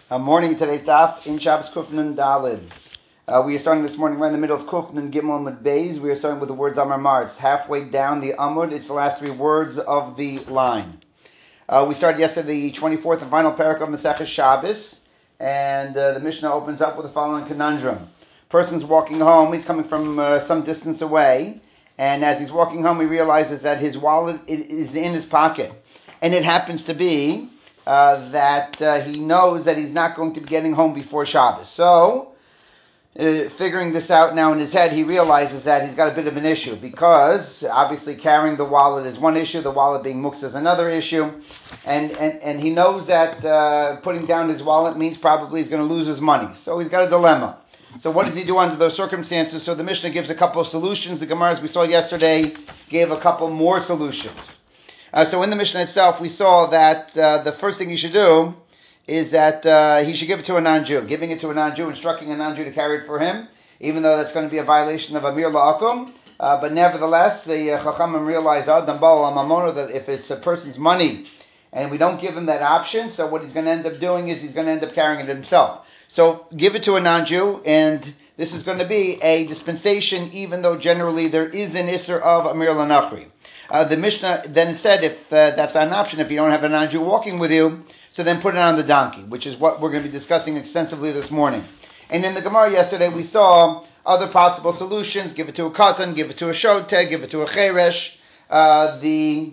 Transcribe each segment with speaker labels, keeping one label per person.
Speaker 1: Morning, today's daf in Shabbos Kufnan Dalid. We are starting this morning right in the middle of Kufnan Gimel Amud Beis. We are starting with the words Amar Mar. It's halfway down the Amud. It's the last three words of the line. We started yesterday the 24th and final parak of Maseches Shabbos, and the Mishnah opens up with the following conundrum. Person's walking home. He's coming from some distance away, and as he's walking home, he realizes that his wallet is in his pocket, and it happens to be that he knows that he's not going to be getting home before Shabbos. So, figuring this out now in his head, he realizes that he's got a bit of an issue, because obviously carrying the wallet is one issue, the wallet being muktzah is another issue, and he knows that putting down his wallet means probably he's going to lose his money. So he's got a dilemma. So what does he do under those circumstances? So the Mishnah gives a couple of solutions. The Gemara, as we saw yesterday, gave a couple more solutions. So in the Mishnah itself, we saw that the first thing he should do is that he should give it to a non-Jew. Giving it to a non-Jew, instructing a non-Jew to carry it for him, even though that's going to be a violation of Amir La'akum. But nevertheless, the Chachamim realize that if it's a person's money and we don't give him that option, so what he's going to end up doing is he's going to end up carrying it himself. So give it to a non-Jew, and this is going to be a dispensation, even though generally there is an Isser of Amir La'Nachri. The Mishnah then said if that's not an option, if you don't have a non-Jew walking with you, so then put it on the donkey, which is what we're going to be discussing extensively this morning. And in the Gemara yesterday, we saw other possible solutions. Give it to a katan, give it to a shoteh, give it to a cheresh. The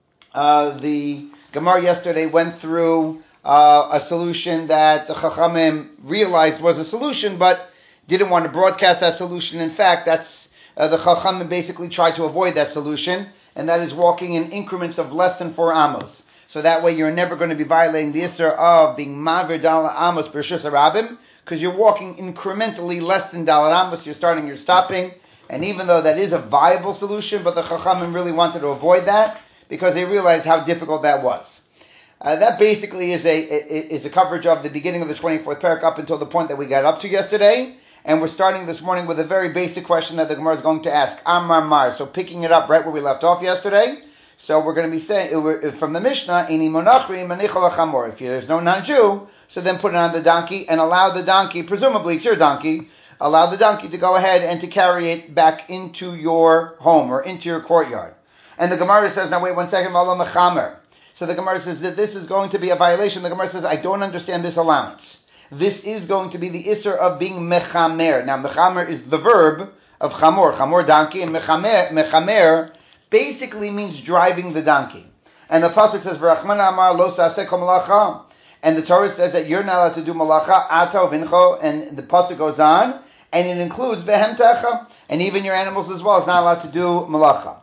Speaker 1: Gemara yesterday went through a solution that the Chachamim realized was a solution, but didn't want to broadcast that solution. In fact, that's the Chachamim basically tried to avoid that solution, and that is walking in increments of less than 4 amos. So that way you're never going to be violating the Isser of being Mavir Dala Amos B'Reshus HaRabim, because you're walking incrementally less than Dala Amos. You're starting, you're stopping. And even though that is a viable solution, but the Chachamim really wanted to avoid that because they realized how difficult that was. That basically is a coverage of the beginning of the 24th parak up until the point that we got up to yesterday. And we're starting this morning with a very basic question that the Gemara is going to ask. Amar Mar. So picking it up right where we left off yesterday. So we're going to be saying from the Mishnah, Ini monachri manichal achamor. If there's no non-Jew, so then put it on the donkey and allow the donkey, presumably it's your donkey, allow the donkey to go ahead and to carry it back into your home or into your courtyard. And the Gemara says, now wait 1 second, V'ala mechamer. So the Gemara says that this is going to be a violation. The Gemara says, I don't understand this allowance. This is going to be the Isser of being mechamer. Now, mechamer is the verb of chamor. Chamor, donkey, and mechamer basically means driving the donkey. And the Pasuk says, V'rachmana amar lo sa'aseh kol malacha. And the Torah says that you're not allowed to do malacha, ata uvincho, and the Pasuk goes on, and it includes behemtecha, and even your animals as well is not allowed to do malacha.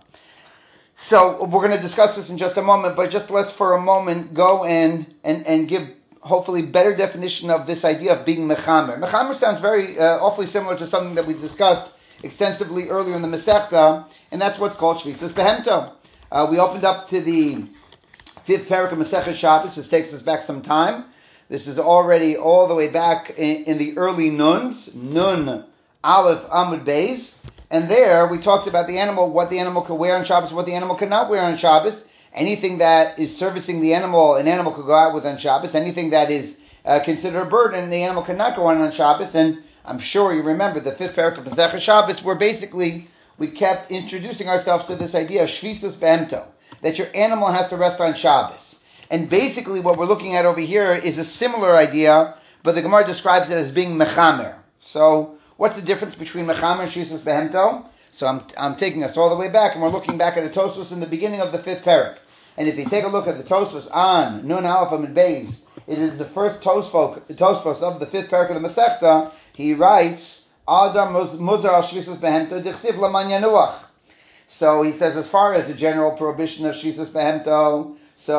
Speaker 1: So, we're going to discuss this in just a moment, but just let's for a moment go and give hopefully better definition of this idea of being mechamer. Mechamer sounds very awfully similar to something that we discussed extensively earlier in the Masechta, and that's what's called Shvisus Behemto. We opened up to the 5th parak of Maseches Shabbos. This takes us back some time. This is already all the way back in the early Nuns, Nun, Aleph, Amud Beis, and there we talked about the animal, what the animal could wear on Shabbos, what the animal could not wear on Shabbos. Anything that is servicing the animal, an animal could go out with on Shabbos. Anything that is considered a burden, the animal cannot go on Shabbos. And I'm sure you remember the 5th parak of Maseches Shabbos, where basically we kept introducing ourselves to this idea of Shvisus Behemto, that your animal has to rest on Shabbos. And basically what we're looking at over here is a similar idea, but the Gemara describes it as being mechamer. So what's the difference between mechamer and Shvisus Behemto? So I'm taking us all the way back, and we're looking back at a Tosfos in the beginning of the 5th parak. And if you take a look at the Tosfos on Nun Aleph Amud Beis, it is the first Tosfos of the 5th parak of the Masechta. He writes, Adam muzar al shvisus behemto dichsiv laman yanuach. So he says, as far as the general prohibition of shvisus behemto,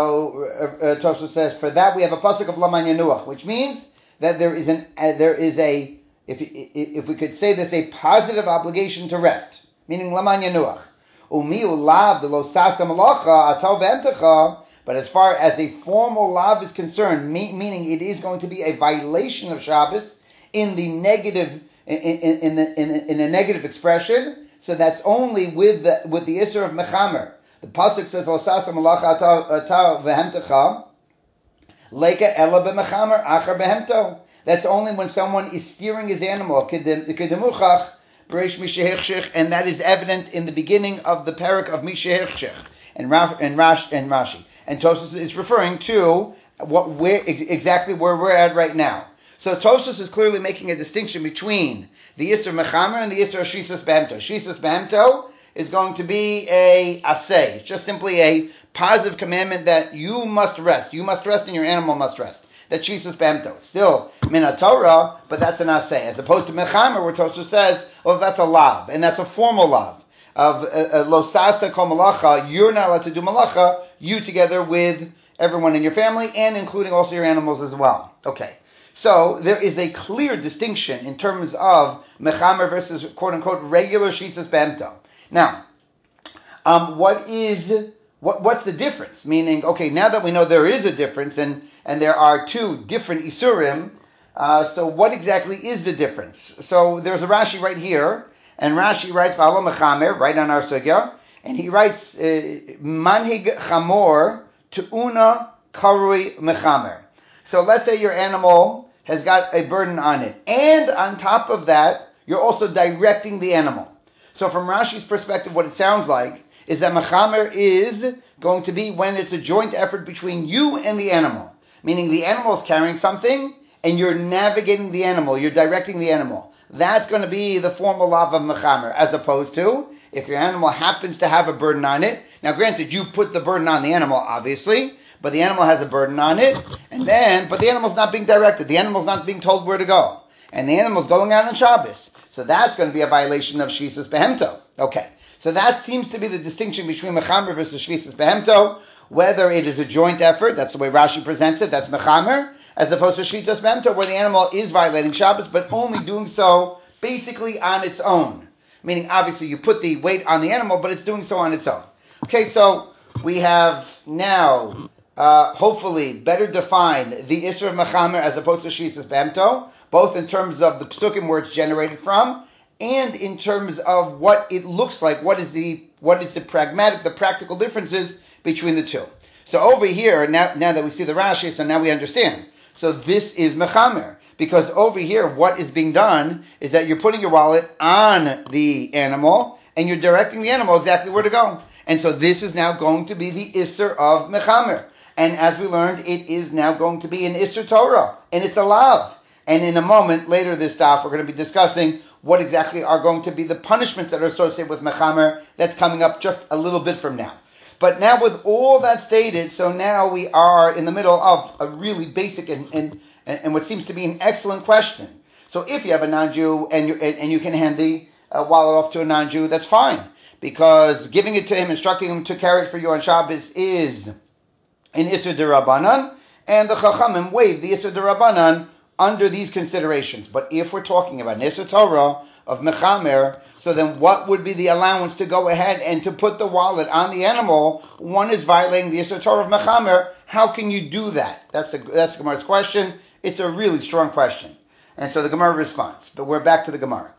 Speaker 1: so Tosfos says, for that we have a pasuk of laman yanuach, which means that there is a if we could say this, a positive obligation to rest, meaning laman yanuach. But as far as a formal lav is concerned, meaning it is going to be a violation of Shabbos in the negative, in a negative expression, so that's only with the Isser of Mechamer. The pasuk says, Leika ela b'mechamer achar behemto. That's only when someone is steering his animal, kedemuchach, b'reish mishehechshech, and that is evident in the beginning of the parak of mishehechshech, and Rashi. And Tosfos is referring to exactly where we're at right now. So Tosfos is clearly making a distinction between the Yisr Mechamer and the Yisr Shisas Behemto. Shisas Behemto is going to be a aseh. It's just simply a positive commandment that you must rest. You must rest and your animal must rest. That's Shisas Behemto. It's still Min Torah, but that's an aseh. As opposed to Mechamer, where Tosfos says, well, that's a lav, and that's a formal lav. Of lo sasa kol malacha, you're not allowed to do malacha, you together with everyone in your family, and including also your animals as well. Okay. So there is a clear distinction in terms of mechamer versus quote unquote regular shisas behemto. Now, what's the difference? Meaning, okay, now that we know there is a difference and there are two different isurim, so what exactly is the difference? So there's a Rashi right here, and Rashi writes v'alo mechamer right on our sugya, and he writes manhig chamor tu'una karui mechamer. So let's say your animal has got a burden on it. And on top of that, you're also directing the animal. So from Rashi's perspective, what it sounds like is that mechamer is going to be when it's a joint effort between you and the animal. Meaning the animal is carrying something and you're navigating the animal, you're directing the animal. That's going to be the formal law of mechamer, as opposed to if your animal happens to have a burden on it. Now granted, you put the burden on the animal, obviously, but the animal has a burden on it, but the animal's not being directed. The animal's not being told where to go. And the animal's going out on Shabbos. So that's going to be a violation of Shisas Behemto. Okay. So that seems to be the distinction between Mechamer versus Shisas Behemto. Whether it is a joint effort, that's the way Rashi presents it, that's Mechamer, as opposed to Shisas Behemto, where the animal is violating Shabbos, but only doing so basically on its own. Meaning, obviously, you put the weight on the animal, but it's doing so on its own. Okay, so we have now hopefully better define the Isra of Mechamer as opposed to Shisas Behemto, both in terms of the psukim where it's generated from, and in terms of what it looks like, what is the practical differences between the two. So over here, now that we see the Rashi, so now we understand. So this is Mechamer, because over here, what is being done is that you're putting your wallet on the animal, and you're directing the animal exactly where to go. And so this is now going to be the Isser of Mechamer. And as we learned, it is now going to be an Isser Torah, and it's a lav. And in a moment, later this daf, we're going to be discussing what exactly are going to be the punishments that are associated with Mechamer. That's coming up just a little bit from now. But now with all that stated, so now we are in the middle of a really basic and what seems to be an excellent question. So if you have a non-Jew and you can hand the wallet off to a non-Jew, that's fine. Because giving it to him, instructing him to carry it for you on Shabbos is in Isser D'Rabbanan, and the Chachamim waived the Isser D'Rabbanan under these considerations. But if we're talking about an Isser Torah of Mechamer, so then what would be the allowance to go ahead and to put the wallet on the animal? One is violating the Isser Torah of Mechamer. How can you do that? That's Gemara's question. It's a really strong question. And so the Gemara responds. But we're back to the Gemara.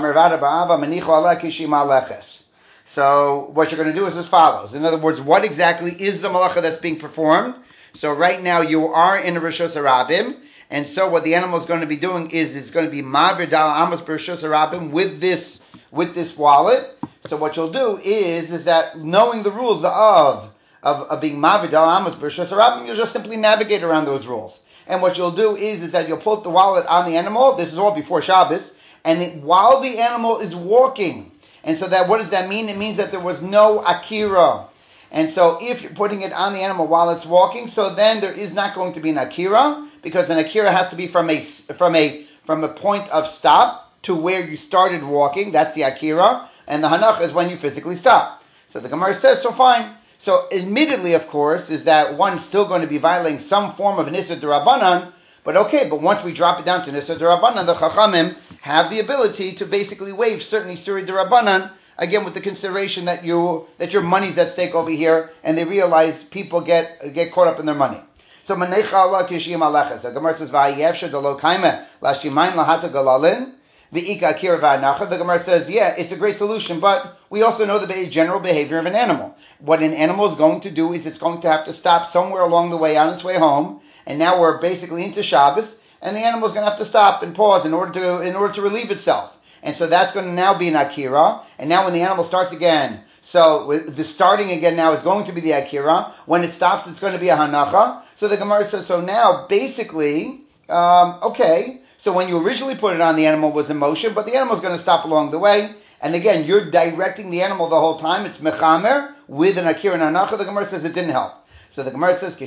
Speaker 1: So what you're going to do is as follows. In other words, what exactly is the malacha that's being performed? So right now you are in a Rishos Harabim, and so what the animal is going to be doing is it's going to be Ma'avir Dal Amos B'Rishos Harabim with this wallet. So what you'll do is that knowing the rules of being Ma'avir Dal Amos B'Rishos Harabim, you'll just simply navigate around those rules. And what you'll do is that you'll put the wallet on the animal. This is all before Shabbos, and while the animal is walking. And so that, what does that mean? It means that there was no akira. And so if you're putting it on the animal while it's walking, so then there is not going to be an akira, because an akira has to be from a point of stop to where you started walking. That's the akira. And the hanach is when you physically stop. So the Gemara says, so fine. So admittedly, of course, is that one's still going to be violating some form of an Isser D'Rabbanan, but once we drop it down to Nisar D'Rabbanan, the Chachamim have the ability to basically waive certain Isuri D'Rabbanan, again with the consideration that your money's at stake over here, and they realize people get caught up in their money. So Manecha Allah Kishim Aleches. The Gemara says, Va'yevsha Delo Kaime Lashimain Lahata Galalin V'ika Akira Va'anacha. The Gemara says, yeah, it's a great solution, but we also know the general behavior of an animal. What an animal is going to do is it's going to have to stop somewhere along the way on its way home, and now we're basically into Shabbos, and the animal's going to have to stop and pause in order to relieve itself. And so that's going to now be an Akira. And now when the animal starts again, so the starting again now is going to be the Akira. When it stops, it's going to be a Hanacha. So the Gemara says, so now basically, okay, so when you originally put it on, the animal was in motion, but the animal's going to stop along the way. And again, you're directing the animal the whole time. It's Mechamer with an Akira and Hanacha. The Gemara says it didn't help. So the Gemara says,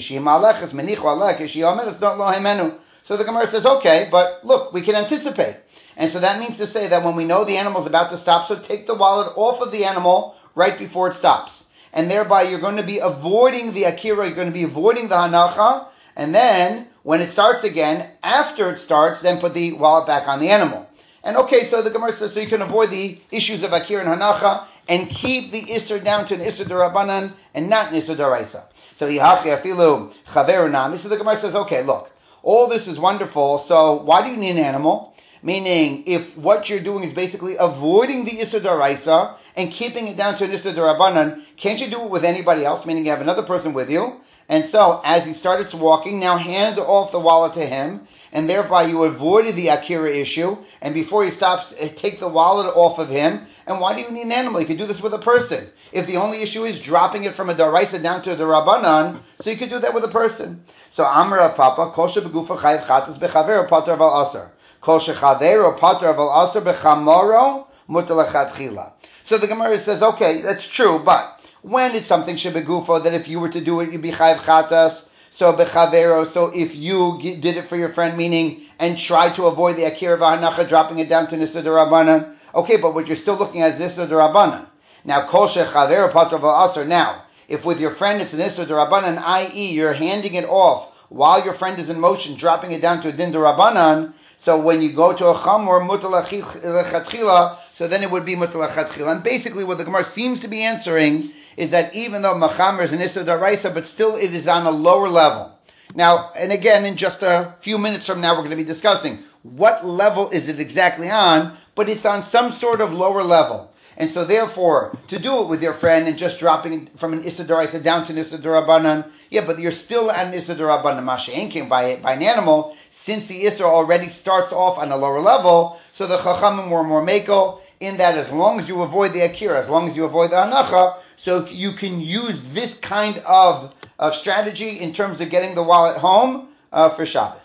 Speaker 1: So the Gemara says, okay, but look, we can anticipate. And so that means to say that when we know the animal's about to stop, so take the wallet off of the animal right before it stops. And thereby you're going to be avoiding the Akira, you're going to be avoiding the Hanacha, and then when it starts again, after it starts, then put the wallet back on the animal. And okay, so the Gemara says, so you can avoid the issues of Akira and Hanacha, and keep the Isser down to an Isser D'Rabbanan, and not an Isser D'Oraisa. So Yihachi Afilu Chaveru Nami. So the Gemara says, okay, look, all this is wonderful, so why do you need an animal? Meaning, if what you're doing is basically avoiding the Isser D'Oraisa and keeping it down to an Isser D'Rabbanan, can't you do it with anybody else? Meaning you have another person with you. And so, as he started walking, now hand off the wallet to him, and thereby you avoided the Akira issue, and before he stops, take the wallet off of him. And why do you need an animal? You could do this with a person. If the only issue is dropping it from a D'Oraisa down to a D'Rabbanan, so you could do that with a person. So, Amra Papa, Kol shebegufa chayiv chatas bechaver pater aval aser. Kol shechavero pater aval aser bechamoro mutar lechatchila. So the Gemara says, okay, that's true, but when it's something shebegufo, that if you were to do it, you'd be chayiv chatas. So bechavero, so if you did it for your friend, meaning, and tried to avoid the Akira v'hanacha, dropping it down to Nisr D'Rabbanan, okay, but what you're still looking at is Nisr D'Rabbanan. Now, kol shechavero pater aval aser. Now, if with your friend it's an Nisr D'Rabbanan, i.e., you're handing it off while your friend is in motion, dropping it down to a din D'Rabbanan, so when you go to a chamor mutar lechatchila, so then it would be mutar lechatchila. And basically what the Gemara seems to be answering is that even though machamer is an issur d'oraisa, but still it is on a lower level. Now, and again, in just a few minutes from now, we're going to be discussing what level is it exactly on, but it's on some sort of lower level. And so therefore, to do it with your friend and just dropping it from an Issa D'Oraisa down to an Issa D'Rabbanan, yeah, but you're still at an Issa D'Rabbanan Masha'enkim by an animal, since the Issa already starts off on a lower level, so the Chachamim were more makel in that as long as you avoid the Akira, as long as you avoid the Hanacha, so you can use this kind of strategy in terms of getting the wallet home for Shabbos.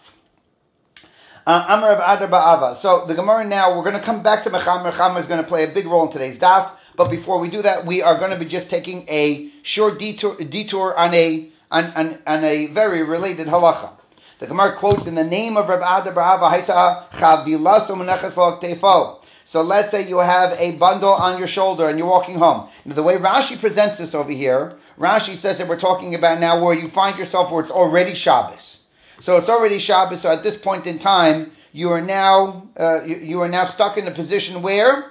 Speaker 1: Amar of Adar Ba'ava. So the Gemara now, we're going to come back to Mechamer. Mechamer is going to play a big role in today's daf. But before we do that, we are going to be just taking a short detour on a very related halacha. The Gemara quotes in the name of Rav Adar Ba'ava, Haita chavilaso menechas lo ktefo. So let's say you have a bundle on your shoulder and you're walking home. Now the way Rashi presents this over here, Rashi says that we're talking about now where you find yourself where it's already Shabbos. So it's already Shabbos, so at this point in time, you are now stuck in a position where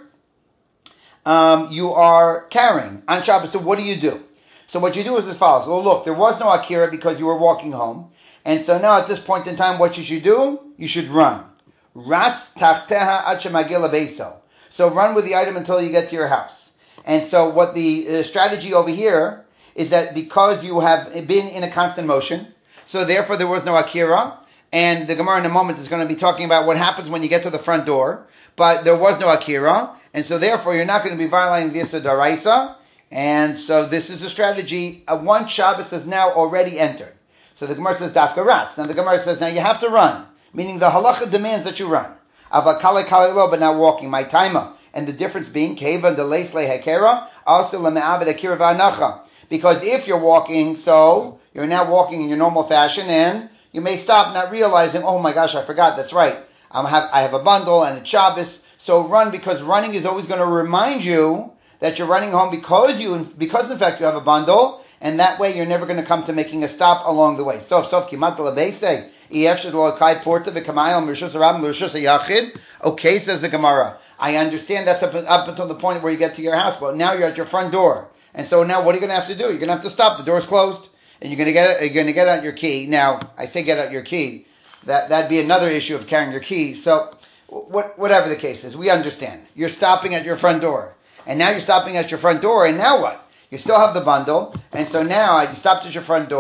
Speaker 1: you are carrying on Shabbos. So what do? So what you do is as follows. Well, look, there was no Akira because you were walking home. And so now at this point in time, what should you do? You should run. Ratz tachteha ad shemagil beso. So run with the item until you get to your house. And so what the strategy over here is that because you have been in a constant motion, so therefore there was no Akira, and the Gemara in a moment is going to be talking about what happens when you get to the front door, but there was no Akira, and so therefore you're not going to be violating the Issa D'Oraisa, and so this is a strategy. One Shabbos has now already entered. So the Gemara says, Dafka Ratz. Now the Gemara says, now you have to run, meaning the halacha demands that you run. Avakale kalelo, but now walking, my taima. And the difference being, Keva de leisle hekera, also leme'avid akira v'anacha. Because if you're walking, so you're now walking in your normal fashion, and you may stop not realizing, oh my gosh, I forgot, that's right. I have a bundle and it's Shabbos. So run, because running is always going to remind you that you're running home because in fact you have a bundle, and that way you're never going to come to making a stop along the way. So kimat lebeiseg. Okay, says the Gemara. I understand that's up until the point where you get to your house, but now you're at your front door. And so now what are you going to have to do? You're going to have to stop. The door's closed. And you're going to get out your key. Now, I say get out your key. That'd be another issue of carrying your key. So whatever the case is, we understand. You're stopping at your front door. And now you're stopping at your front door, and now what? You still have the bundle, and so now you stopped at your front door,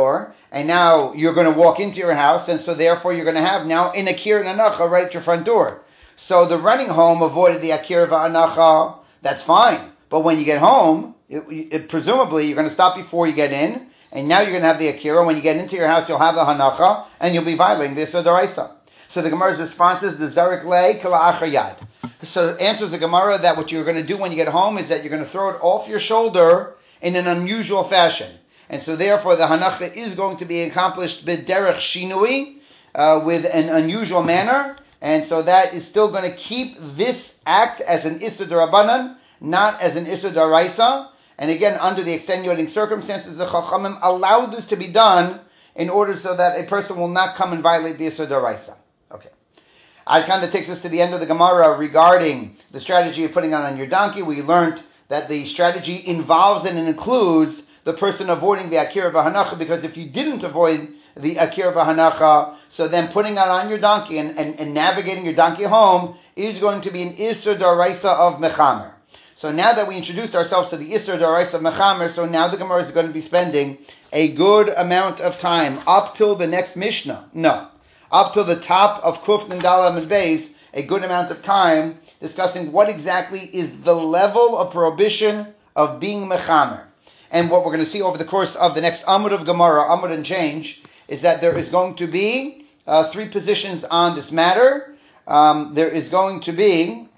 Speaker 1: and now you're going to walk into your house, and so therefore you're going to have now an akira and anacha right at your front door. So the running home avoided the akira v'anacha. That's fine. But when you get home, presumably you're going to stop before you get in, and now you're going to have the akira. When you get into your house, you'll have the hanacha, and you'll be violating the Isur D'Oraisa. So the Gemara's response is the zarik lei kala achar yad. So it answers the Gemara that what you're going to do when you get home is that you're going to throw it off your shoulder in an unusual fashion. And so therefore the hanacha is going to be accomplished b'derech shinui, with an unusual manner. And so that is still going to keep this act as an Isur D'Rabbanan, not as an Isur D'Oraisa. And again, under the extenuating circumstances, the Chachamim allow this to be done in order so that a person will not come and violate the Isur D'Oraisa. Okay. Adkan, that takes us to the end of the Gemara regarding the strategy of putting on your donkey. We learned that the strategy involves and includes the person avoiding the Akira v'Hanacha, because if you didn't avoid the Akira v'Hanacha, so then putting it on your donkey and navigating your donkey home is going to be an Isur D'Oraisa of Mechamer. So now that we introduced ourselves to the Isur D'Oraisa of Mechamer, so now the Gemara is going to be spending a good amount of time up till the next Mishnah. No. Up till the top of Kuf Nindala and Beis, a good amount of time discussing what exactly is the level of prohibition of being Mechamer. And what we're going to see over the course of the next Amud of Gemara, Amud and change, is that there is going to be three positions on this matter. There is going to be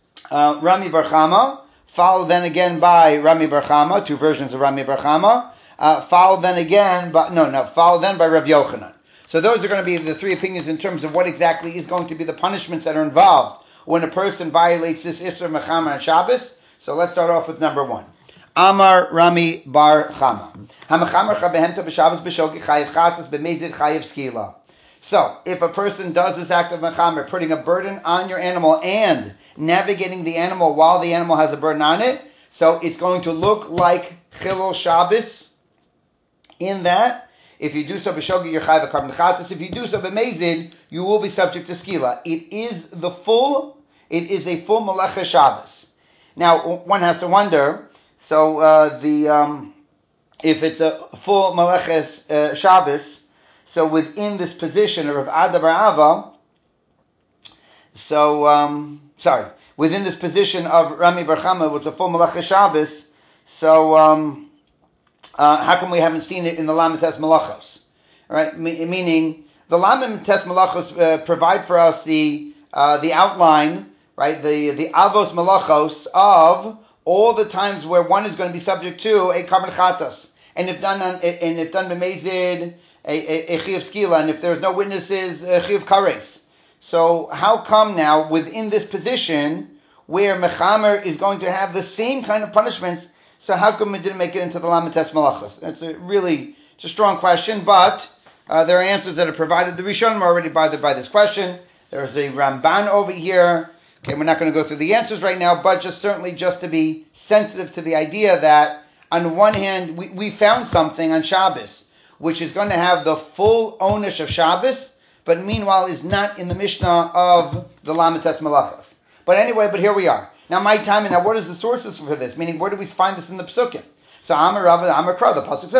Speaker 1: Rami Bar Chama, followed then again by Rami Bar Chama, two versions of Rami Bar Chama, followed then by Rav Yochanan. So those are going to be the three opinions in terms of what exactly is going to be the punishments that are involved when a person violates this Isur Mechamer on Shabbos. So let's start off with number one. Amar Rami Bar Chama. HaMechamer Chabehemto b'Shabbos b'Shogi chayiv chatas b'Mezid chayiv skila. So, if a person does this act of Mechamer, putting a burden on your animal and navigating the animal while the animal has a burden on it, so it's going to look like Chilul Shabbos in that if you do so b'Shogi, you're chayiv karban chatas. If you do so b'Mezid, you will be subject to skila. It is a full Melecha Shabbos. Now, one has to wonder, so if it's a full Meleches Shabbos, so within this position of Rav Ada Bar Ava, within this position of Rami Bar Chama, which is a full Meleches Shabbos, so how come we haven't seen it in the Lamites Malachos? Right? Meaning, the Lamites Malachos provide for us the outline, right? The Avos Malachos of all the times where one is going to be subject to a karban chatas, and if done b'mezid, a chiyuv skila, and if there's no witnesses, a chiyuv kares. So how come now within this position where mechamer is going to have the same kind of punishments? So how come it didn't make it into the Lamites Malachos? It's a strong question, but there are answers that are provided. The Rishonim are already bothered by this question. There's a Ramban over here. Okay, we're not going to go through the answers right now, but just to be sensitive to the idea that on one hand, we found something on Shabbos, which is going to have the full onish of Shabbos, but meanwhile is not in the Mishnah of the Lamites Malachos. But here we are. Now my time, and now what is the sources for this? Meaning, where do we find this in the Psukim? So Amar Rav, Amar Kra, the Pasuk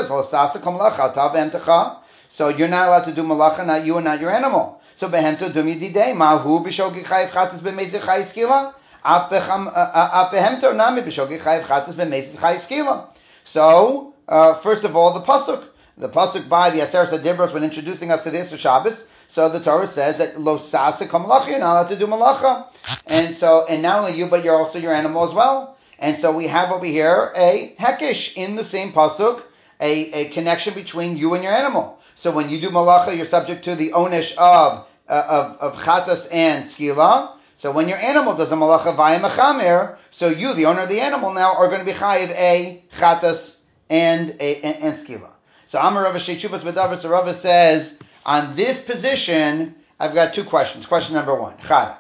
Speaker 1: says, so you're not allowed to do malacha, not you and not your animal. So behemto dum yididei mahu b'shogi chayiv chatas b'mezid chayiv skila. Af behemto nami b'shogi chayiv chatas b'mezid chayiv skila. So first of all, the pasuk by the Aseret Dibros when introducing us to the Isur Shabbos. So the Torah says that lo sasa kam malacha, you're not allowed to do malacha, and not only you but you're also your animal as well. And so we have over here a hekesh in the same pasuk, a connection between you and your animal. So when you do malacha, you're subject to the onish of chatas and skila. So when your animal does a malacha via mechamer, so you, the owner of the animal, now are going to be chayiv a chatas and skila. So Amar Rav Sheichuvas B'Davar, so Rav says, on this position, I've got two questions. Question number one, Chada.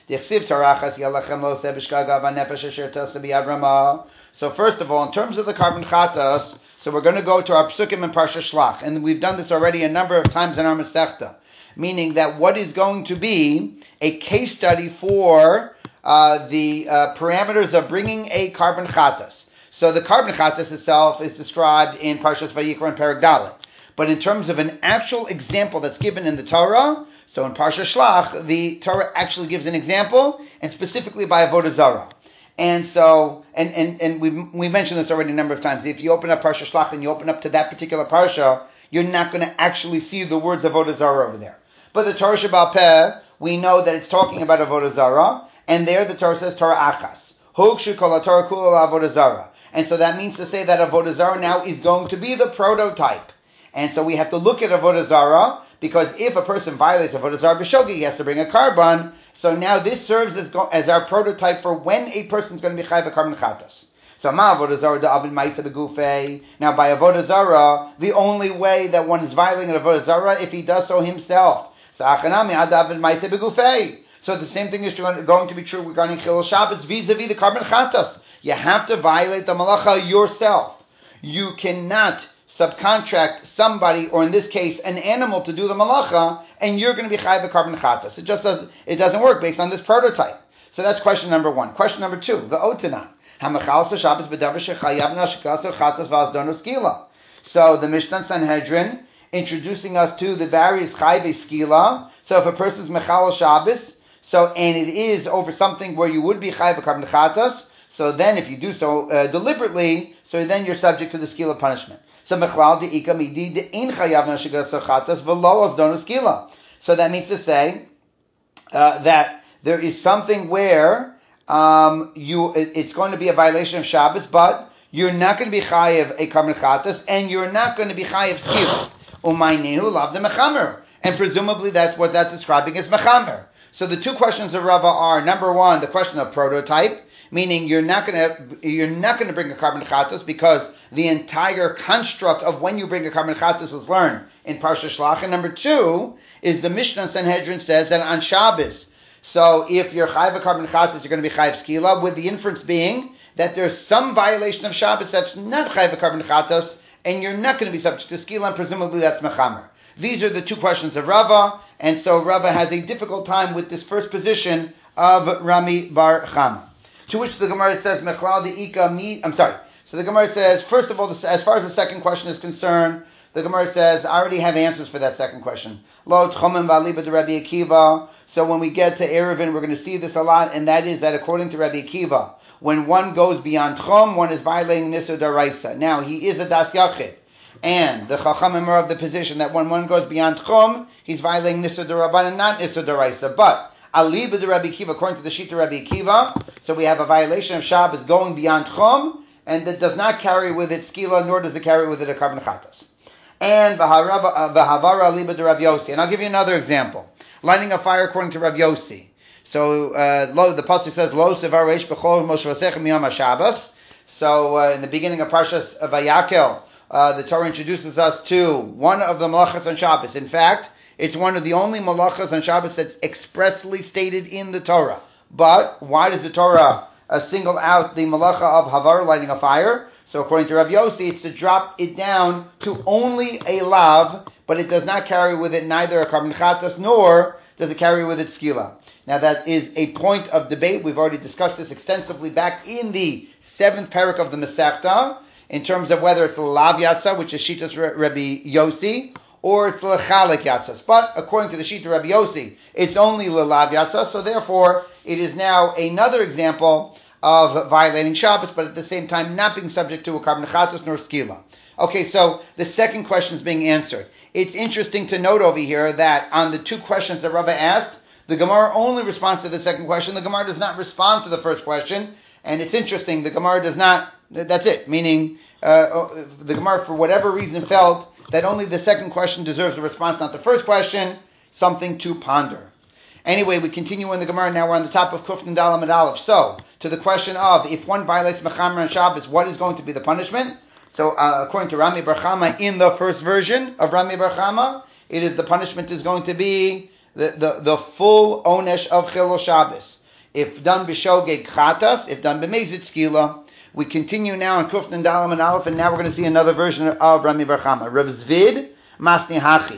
Speaker 1: So first of all, in terms of the karban chatas, so we're going to go to our psukim and Parsha Shlach, and we've done this already a number of times in our Masechta, meaning that what is going to be a case study for the parameters of bringing a karban chatas. So the karban chatas itself is described in Parshas Vayikra and Perek Dalet, But in terms of an actual example that's given in the Torah, so in Parsha Shlach, the Torah actually gives an example, and specifically by Avodah Zarah. And so, and we mentioned this already a number of times. If you open up Parsha Shlach and you open up to that particular Parsha, you're not going to actually see the words Avodah Zarah over there. But the Torah Sheba'al Peh, we know that it's talking about Avodah Zarah, and there the Torah says Torah Achas. Hogshu kol Torah kula Avodah Zarah. And so that means to say that Avodah Zarah now is going to be the prototype. And so we have to look at Avodah Zarah, because if a person violates Avodah Zarah b'shogeg, he has to bring a carbon. So now this serves as our prototype for when a person is going to be chayav a carbon chatas. So ma Avodah Zarah da'avin ma'isa begufei. Now by Avodah Zarah, the only way that one is violating Avodah Zarah if he does so himself. So achanami adavin ma'isa begufei. So the same thing is going to be true regarding Chilul Shabbos vis-a-vis the carbon chatas. You have to violate the malacha yourself. You cannot subcontract somebody, or in this case, an animal, to do the malacha, and you're going to be chayav a carbon chatas. It doesn't work based on this prototype. So that's question number one. Question number two, v'otanan. So the Mishnah Sanhedrin introducing us to the various chayve skila. So if a person's mechal Shabbos, and it is over something where you would be chayav a carbon chatas, so then if you do so deliberately, so then you're subject to the skila punishment. So mechlal de'ika midi de'in chayav nashigas chatas v'lo asdonos skila. So that means to say that there is something where it's going to be a violation of Shabbos, but you're not going to be chayav a carbon chatas, and you're not going to be chayav skila. Umaynehu lav de mechamer, and presumably that's what that's describing as mechamer. So the two questions of Rava are: number one, the question of prototype, meaning you're not going to bring a carbon chatas because the entire construct of when you bring a carbon chatas is learned in Parsha Shlach. And number two is the Mishnah Sanhedrin says that on Shabbos, so if you're chayav a carbon chatas, you're going to be chayav skila, with the inference being that there's some violation of Shabbos that's not chayav a carbon chatas, and you're not going to be subject to skila, and presumably that's mechamer. These are the two questions of Rava, and so Rava has a difficult time with this first position of Rami Bar Chama. To which the Gemara says, Mechlal de'ika mi. I'm sorry. So the Gemara says, first of all, as far as the second question is concerned, the Gemara says, I already have answers for that second question. Lo tchomim v'aliba de Rabbi Akiva. So when we get to Eruvin, we're going to see this a lot, and that is that according to Rabbi Akiva, when one goes beyond Tchom, one is violating Nisur Daraisa. Now, he is a Das Yachid, and the Chachamim are of the position that when one goes beyond Tchom, he's violating Nisur Darabanan, not Nisur Daraisa. But Aliba de Rabbi Akiva, according to the Shita Rabbi Akiva, so we have a violation of Shabbos going beyond Tchom, and that does not carry with it skila, nor does it carry with it a carbon chatas. And v'havara aliba de Rav Yossi. And I'll give you another example. Lighting a fire according to Rav Yossi. So the pasuk says, Lo sevar reish b'chol Moshe Vasechem miyam HaShabbos. So in the beginning of Parshas Vayakel, the Torah introduces us to one of the malachas on Shabbos. In fact, it's one of the only malachas on Shabbos that's expressly stated in the Torah. But why does the Torah single out the malacha of havar, lighting a fire? So according to Rav Yossi, it's to drop it down to only a lav, but it does not carry with it neither a carbon chatas nor does it carry with it skila. Now that is a point of debate. We've already discussed this extensively back in the 7th parak of the Masechta, in terms of whether it's the lav yatsa, which is Shitas Rabbi Yossi, or it's the chalik yatzas. But according to the Shita Rabbi Yossi, it's only the lav yatsa, so therefore it is now another example of violating Shabbos, but at the same time not being subject to a carbon chatas nor skila. Okay, so the second question is being answered. It's interesting to note over here that on the two questions that Rava asked, the Gemara only responds to the second question. The Gemara does not respond to the first question, and it's interesting, the Gemara does not, that's it, meaning the Gemara for whatever reason felt that only the second question deserves a response, not the first question, something to ponder. Anyway, we continue in the Gemara. Now we're on the top of Kuf Nun Dalet Amud Aleph. So, to the question of, if one violates Mechamer on Shabbos, what is going to be the punishment? So, according to Rami Bar Chama, in the first version of Rami Bar Chama, it is the punishment is going to be the full onesh of Chilul Shabbos. If done b'shogeg chatas, if done b'mezid skila. We continue now on Kuf Nun Dalet Amud Aleph, and now we're going to see another version of Rami Bar Chama. Rav Zvid Masni Hachi.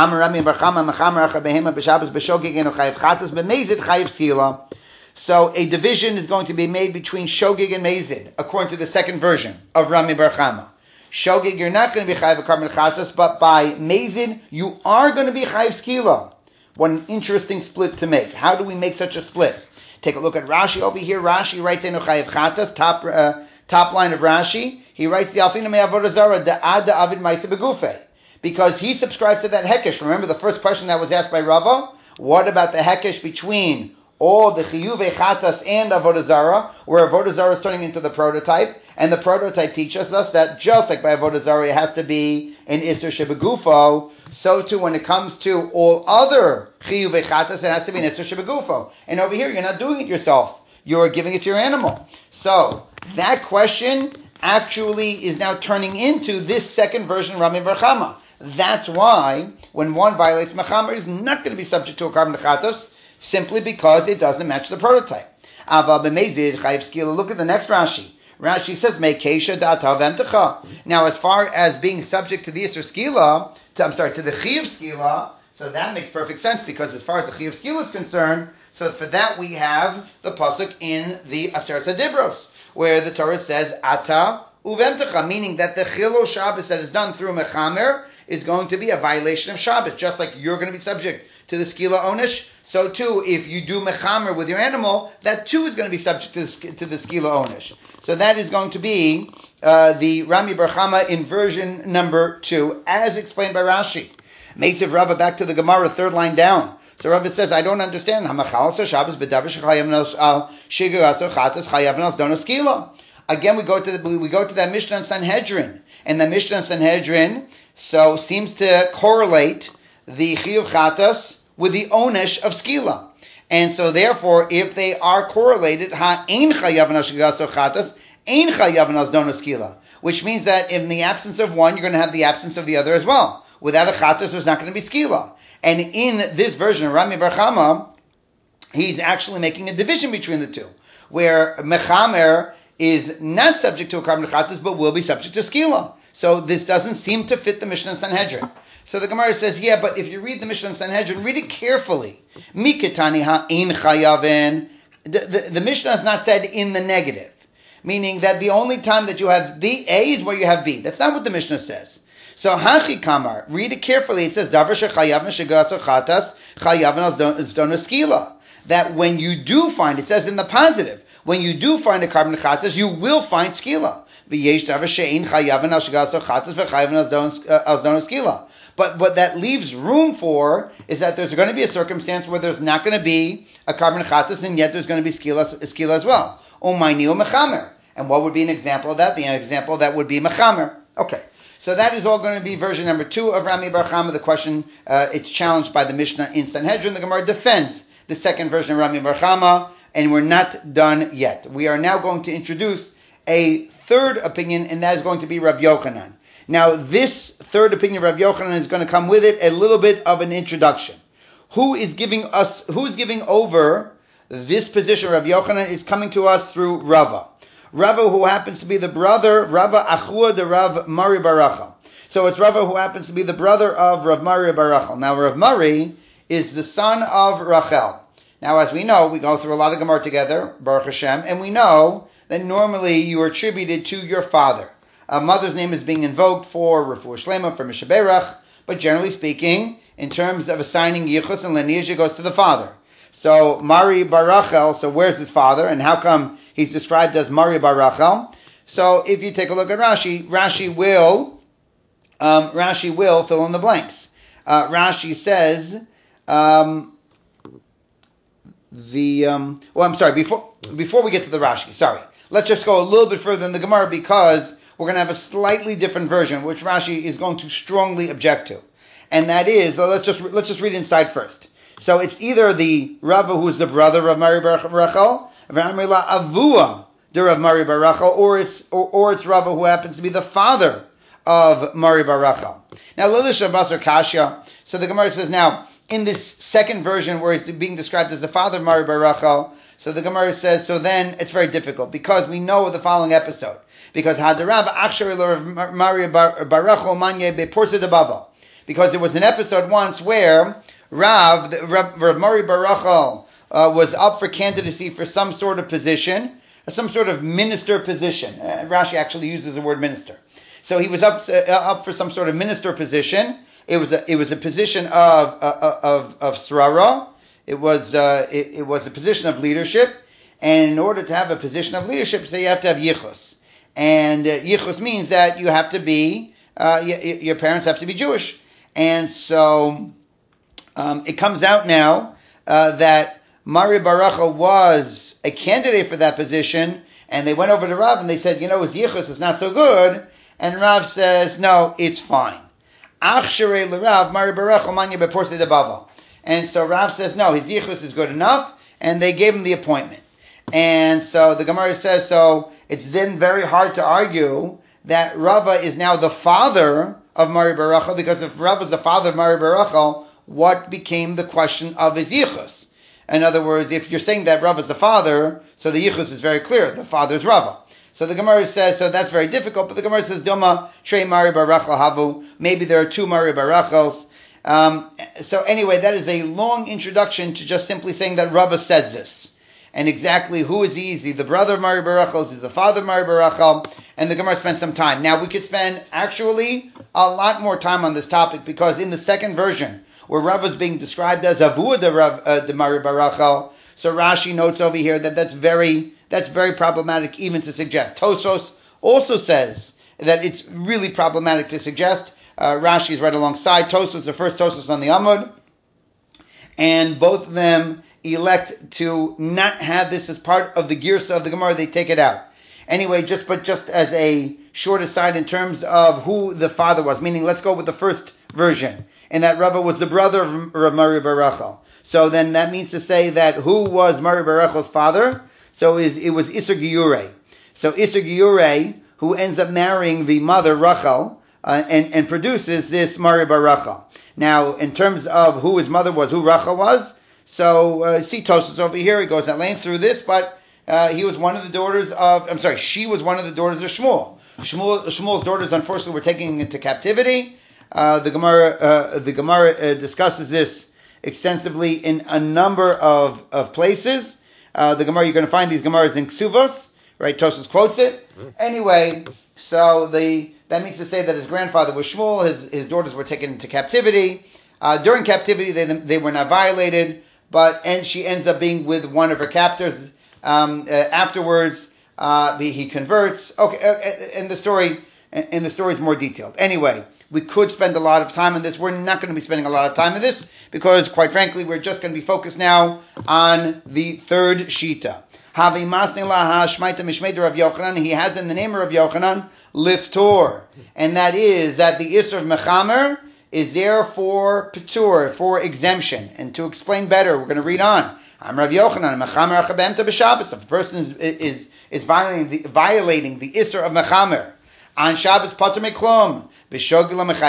Speaker 1: So a division is going to be made between Shogeg and Mezid, according to the second version of Rami Bar Chama. Shogeg, you're not going to be chayiv a carbon chatas, but by mazid, you are going to be chayiv skila. What an interesting split to make. How do we make such a split? Take a look at Rashi over here. Rashi writes Eno chayiv chatas, top line of Rashi. He writes the Alfina me avodah zara da'ad da'avid ma'isa begufei. Because he subscribes to that hekesh. Remember the first question that was asked by Rava? What about the hekesh between all the chiyuvei chatas and avodah zara, where avodah zara is turning into the prototype, and the prototype teaches us that just like by avodah zara it has to be an iser shebegufo, so too when it comes to all other chiyuvei chatas it has to be an iser shebegufo. And over here you're not doing it yourself, you're giving it to your animal. So that question actually is now turning into this second version of Rami Bar Chama. That's why when one violates mechamer, it is not going to be subject to a carbon chatos, simply because it doesn't match the prototype. Aval b'mezid chayiv skila. Look at the next Rashi. Rashi says meikesha da'atav emtecha. Now, as far as being subject to the Yisr skila, to the Chiv skila, so that makes perfect sense, because as far as the Chiv skila is concerned, so for that we have the pasuk in the Aseret Dibros, where the Torah says ata uvemtecha, meaning that the chilul Shabbos that is done through mechamer is going to be a violation of Shabbos, just like you're going to be subject to the skila onish. So too, if you do mechamer with your animal, that too is going to be subject to the skila onish. So that is going to be the Rami Bar Chama in version number 2, as explained by Rashi. Meisiv Rava, back to the Gemara, third line down. So Rava says, I don't understand. Again, we go to that Mishnah and Sanhedrin, and the Mishnah and Sanhedrin so seems to correlate the chiyuv chatas with the onesh of skila. And so therefore, if they are correlated, ein chayav nashgaso chatas, ein chayav nasdona skila, which means that in the absence of one, you're going to have the absence of the other as well. Without a chatas, there's not going to be skila. And in this version of Rami Bar Chama, he's actually making a division between the two, where mechamer is not subject to a carbon chatas, but will be subject to skila. So this doesn't seem to fit the Mishnah and Sanhedrin. So the Gemara says, yeah, but if you read the Mishnah and Sanhedrin, read it carefully. Miketani ha'in chayavin. The Mishnah is not said in the negative, meaning that the only time that you have B, A is where you have B. That's not what the Mishnah says. So hachi kamar, read it carefully. It says davar shechayav meshigaso chatas chayavin azdona skila. That when you do find, it says in the positive, when you do find a carbon chatas, you will find skila. V'yesh davar she'in chayavin ashigaso chatas v'chayavin azdona skila. But what that leaves room for is that there's going to be a circumstance where there's not going to be a carbon chatas, and yet there's going to be skila as well. Umayni o mechamer. And what would be an example of that? The example of that would be mechamer. Okay. So that is all going to be version number 2 of Rami Bar Chama. The question, it's challenged by the Mishnah in Sanhedrin. The Gemara defends the second version of Rami Bar Chama, and we're not done yet. We are now going to introduce a third opinion, and that is going to be Rav Yochanan. Now, this third opinion of Rav Yochanan is going to come with it a little bit of an introduction. Who's giving over this position? Rav Yochanan is coming to us through Rava. Rava, who happens to be the brother, Rava Achua de Rav Mari Bar Rachel. So it's Rava who happens to be the brother of Rav Mari Bar Rachel. Now, Rav Mari is the son of Rachel. Now, as we know, we go through a lot of Gemara together, Baruch Hashem, and we know that normally you are attributed to your father. A mother's name is being invoked for Refuah Shlema, for Mishaberach, but generally speaking, in terms of assigning Yichus and lineage, it goes to the father. So, Mari Bar Rachel, so where's his father, and how come he's described as Mari Bar Rachel? So, if you take a look at Rashi, Rashi will fill in the blanks. Rashi says, before we get to the Rashi, let's just go a little bit further in the Gemara, because we're going to have a slightly different version, which Rashi is going to strongly object to. And that is, let's just read inside first. So it's either the Rava who is the brother of Mari Bar Rachel, Avua the Rav Mari Bar Rachel, or it's Rava who happens to be the father of Mari Bar Rachel. Now, Lilish Basar Kashya. So the Gemara says, now, in this second version where he's being described as the father of Mari Bar Rachel, so the Gemara says, so then it's very difficult, because we know the following episode. Because Hadarav Akshar Rav Mari Bar Rachel Manye Beporsa de Bava. Because there was an episode once where Rav Mari Bar Rachel was up for candidacy for some sort of position, some sort of minister position. Rashi actually uses the word minister. So he was up for some sort of minister position. It was a position of srara. It was a position of leadership. And in order to have a position of leadership, so you have to have yichus. And yichus means that you have to be, your parents have to be Jewish. And so it comes out now that Mari Baracha was a candidate for that position, and they went over to Rav and they said, his yichus is not so good. And Rav says, no, it's fine. And so Rav says, no, his yichus is good enough, and they gave him the appointment. And so the Gemara says, so it's then very hard to argue that Rava is now the father of Mari Baracha, because if Rava is the father of Mari Baracha, what became the question of his yichus? In other words, if you're saying that Rava is the father, so the yichus is very clear, the father is Rava. So the Gemara says, so that's very difficult, but the Gemara says, Doma, Trei Mari Barachal Havu, maybe there are two Mari Barachals. So anyway, that is a long introduction to just simply saying that Rava says this. And exactly who is he? Is he the brother of Mari Barachal? Is he the father of Mari Barachal? And the Gemara spent some time. Now we could spend actually a lot more time on this topic, because in the second version, where Rav is being described as Avua de Mari Barachal, so Rashi notes over here that that's very problematic even to suggest. Tosos also says that it's really problematic to suggest. Rashi is right alongside Tosos, the first Tosos on the Amud, and both of them elect to not have this as part of the Girsa of the Gemara. They take it out. Anyway, just as a short aside in terms of who the father was, meaning let's go with the first version, and that Rava was the brother of Mari Barachal. So then that means to say that who was Mari Barachal's father? So it was Isser Giyurei. So Isser Giyurei, who ends up marrying the mother Rachel, and produces this Mari Barachal. Now, in terms of who his mother was, who Rachel was, so see Tosfos over here, he goes at length through this, but she was one of the daughters of Shmuel. Shmuel's daughters, unfortunately, were taken into captivity. The Gemara discusses this extensively in a number of places. The Gemara, you're going to find these Gemaras in Ksuvos, right? Tosfos quotes it. Anyway, so that means to say that his grandfather was Shmuel, his daughters were taken into captivity. During captivity, they were not violated, and she ends up being with one of her captors. Afterwards, he converts. Okay, and the story is more detailed. Anyway, we could spend a lot of time on this. We're not going to be spending a lot of time on this because, quite frankly, we're just going to be focused now on the third Shita. He has in the name of Rav Yochanan Liftor, and that is that the Isser of Mechamer is there for Petur, for exemption. And to explain better, we're going to read on. I'm Rav Yochanan, Mechamer Achabemta b'Shabbos. If a person is violating the Isser of Mechamer on Shabbos, Pater Meklum. So you're not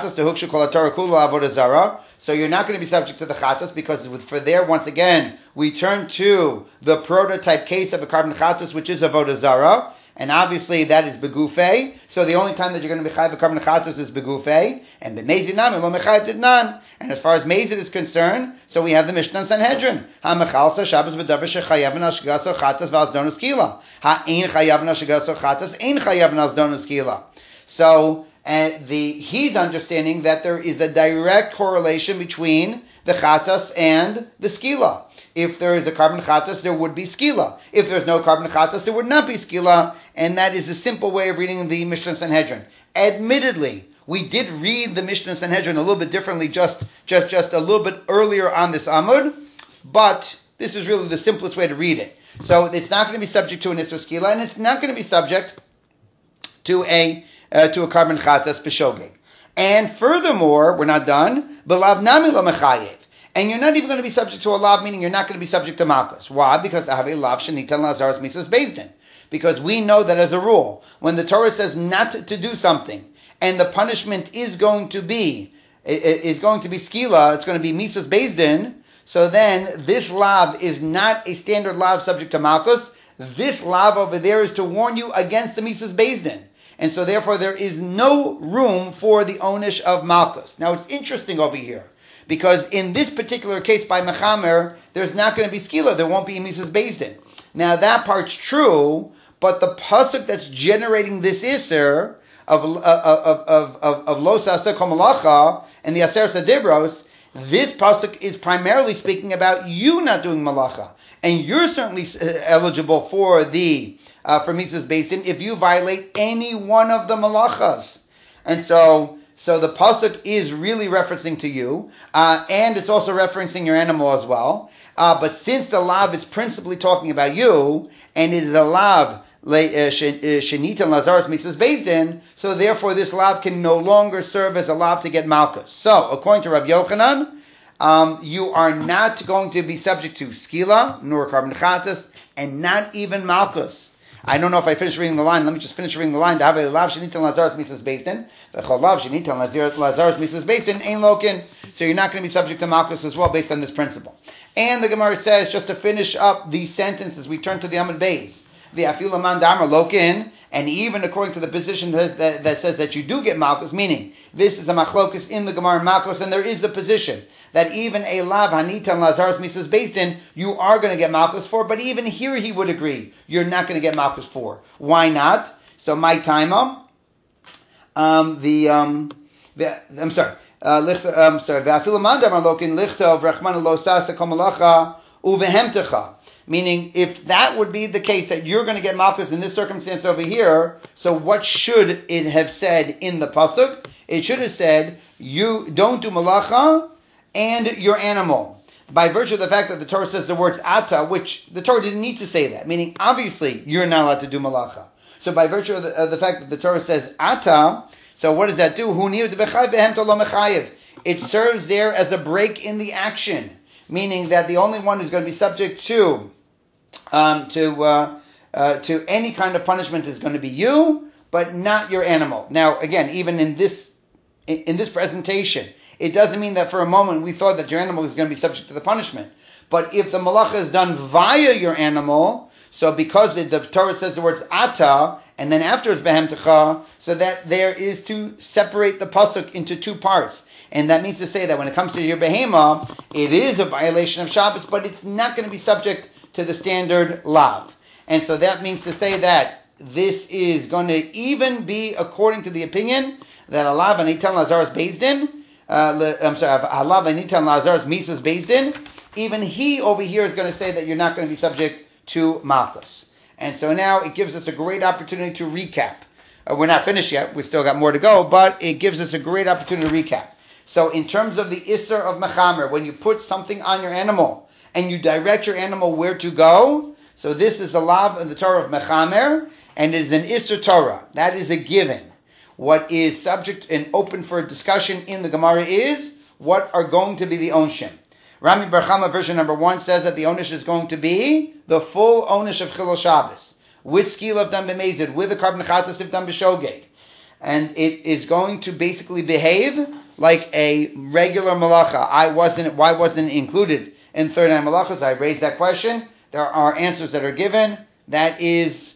Speaker 1: going to be subject to the chatas, because for there, once again, we turn to the prototype case of a carbon chatas, which is avodah zara, and obviously that is begufei. So the only time that you're going to be chayav a carbon chatas is begufei, and b'mezid nami lo mechayav tidnan. And as far as mezid is concerned, so we have the Mishnah and Sanhedrin. Ha mechalsa Shabbos b'davar shechayav v'nashgasor chatas v'azdonas kila. Ha ein chayav v'nashgasor chatas ein chayav v'nazdonas kila. So he's understanding that there is a direct correlation between the chatas and the skila. If there is a carbon chatas, there would be skila. If there's no carbon chatas, there would not be skila. And that is a simple way of reading the Mishnah Sanhedrin. Admittedly, we did read the Mishnah Sanhedrin a little bit differently, just a little bit earlier on this Amud, but this is really the simplest way to read it. So it's not going to be subject to an Isser skila, and it's not going to be subject to a carbon chatas b'shogeg. And furthermore, we're not done, b'lav nami lo mechayev. And you're not even going to be subject to a lav, meaning you're not going to be subject to malchus. Why? Because I have a lav shenitan lazaras misas bezdin. Because we know that as a rule, when the Torah says not to do something, and the punishment is going to be skila, it's going to be misas bezdin, so then this lav is not a standard lav subject to malchus. This lav over there is to warn you against the misas bezdin. And so therefore there is no room for the onish of malchus. Now it's interesting over here, because in this particular case by Mechamer, there's not going to be skila, there won't be misas bezdin. Now that part's true, but the pasuk that's generating this iser of Lo Sa'aseh Kol Malacha and the Aser Sadibros, this pasuk is primarily speaking about you not doing malacha, and you're certainly eligible for the for Mitzvahs Basin if you violate any one of the malachas. And so the pasuk is really referencing to you, and it's also referencing your animal as well. But since the lav is principally talking about you, and it is a lav Shenitan Lazarus Mitzvahs Bezdin, so therefore this lav can no longer serve as a lav to get malchus. So, according to Rav Yochanan, you are not going to be subject to skila, nor carbon chatas, and not even malchus. I don't know if I finished reading the line. Let me just finish reading the line. Lav Shenitan Lazarus Mitzvahs Bezdin, v'chol lav Shenitan Lazarus Mitzvahs Bezdin ein lokin. So you're not going to be subject to malchus as well, based on this principle. And the Gemara says, just to finish up these sentences, we turn to the Amud Beis. V'afilu man damar lokin, and even according to the position that says that you do get malchus, meaning this is a machlokus in the Gemara Malchus, and there is a position that even a lav hanitan Lazarus Mitzvahs Bezdin, you are going to get malchus for, but even here he would agree you're not going to get malchus for. Why not? So my timer, I'm sorry. V'afilu man damar lokin lichtov rachmana lo sa'aseh kol malacha uvehemtecha. Meaning, if that would be the case, that you're going to get malchus in this circumstance over here, so what should it have said in the pasuk? It should have said, you don't do malacha and your animal. By virtue of the fact that the Torah says the words ata, which the Torah didn't need to say that, meaning obviously you're not allowed to do malacha. So by virtue of the fact that the Torah says ata, so what does that do? It serves there as a break in the action, meaning that the only one who's going to be subject to any kind of punishment is going to be you, but not your animal. Now, again, even in this presentation, it doesn't mean that for a moment we thought that your animal was going to be subject to the punishment. But if the malacha is done via your animal, so because the Torah says the words ata, and then afterwards behemtecha, so that there is to separate the pasuk into two parts. And that means to say that when it comes to your behema, it is a violation of Shabbos, but it's not going to be subject to the standard lav. And so that means to say that this is going to even be according to the opinion that alav anitan Lazarus Bezdin, alav anitan Lazarus Mitzvahs Bezdin, even he over here is going to say that you're not going to be subject to malchus. And so now it gives us a great opportunity to recap. We're not finished yet. We still got more to go, but it gives us a great opportunity to recap. So in terms of the Isser of Mechamer, when you put something on your animal and you direct your animal where to go, so this is the lav in the Torah of Mechamer, and it is an Isser Torah. That is a given. What is subject and open for discussion in the Gemara is what are going to be the onshim. Rami Bar Chama version number 1 says that the onish is going to be the full onish of Chilul Shabbos, with skil of dam b'mezid, with the carbon chatas of dam b'shogeg. And it is going to basically behave like a regular malacha. Why wasn't it included in 39 malachas? I raised that question. There are answers that are given. That is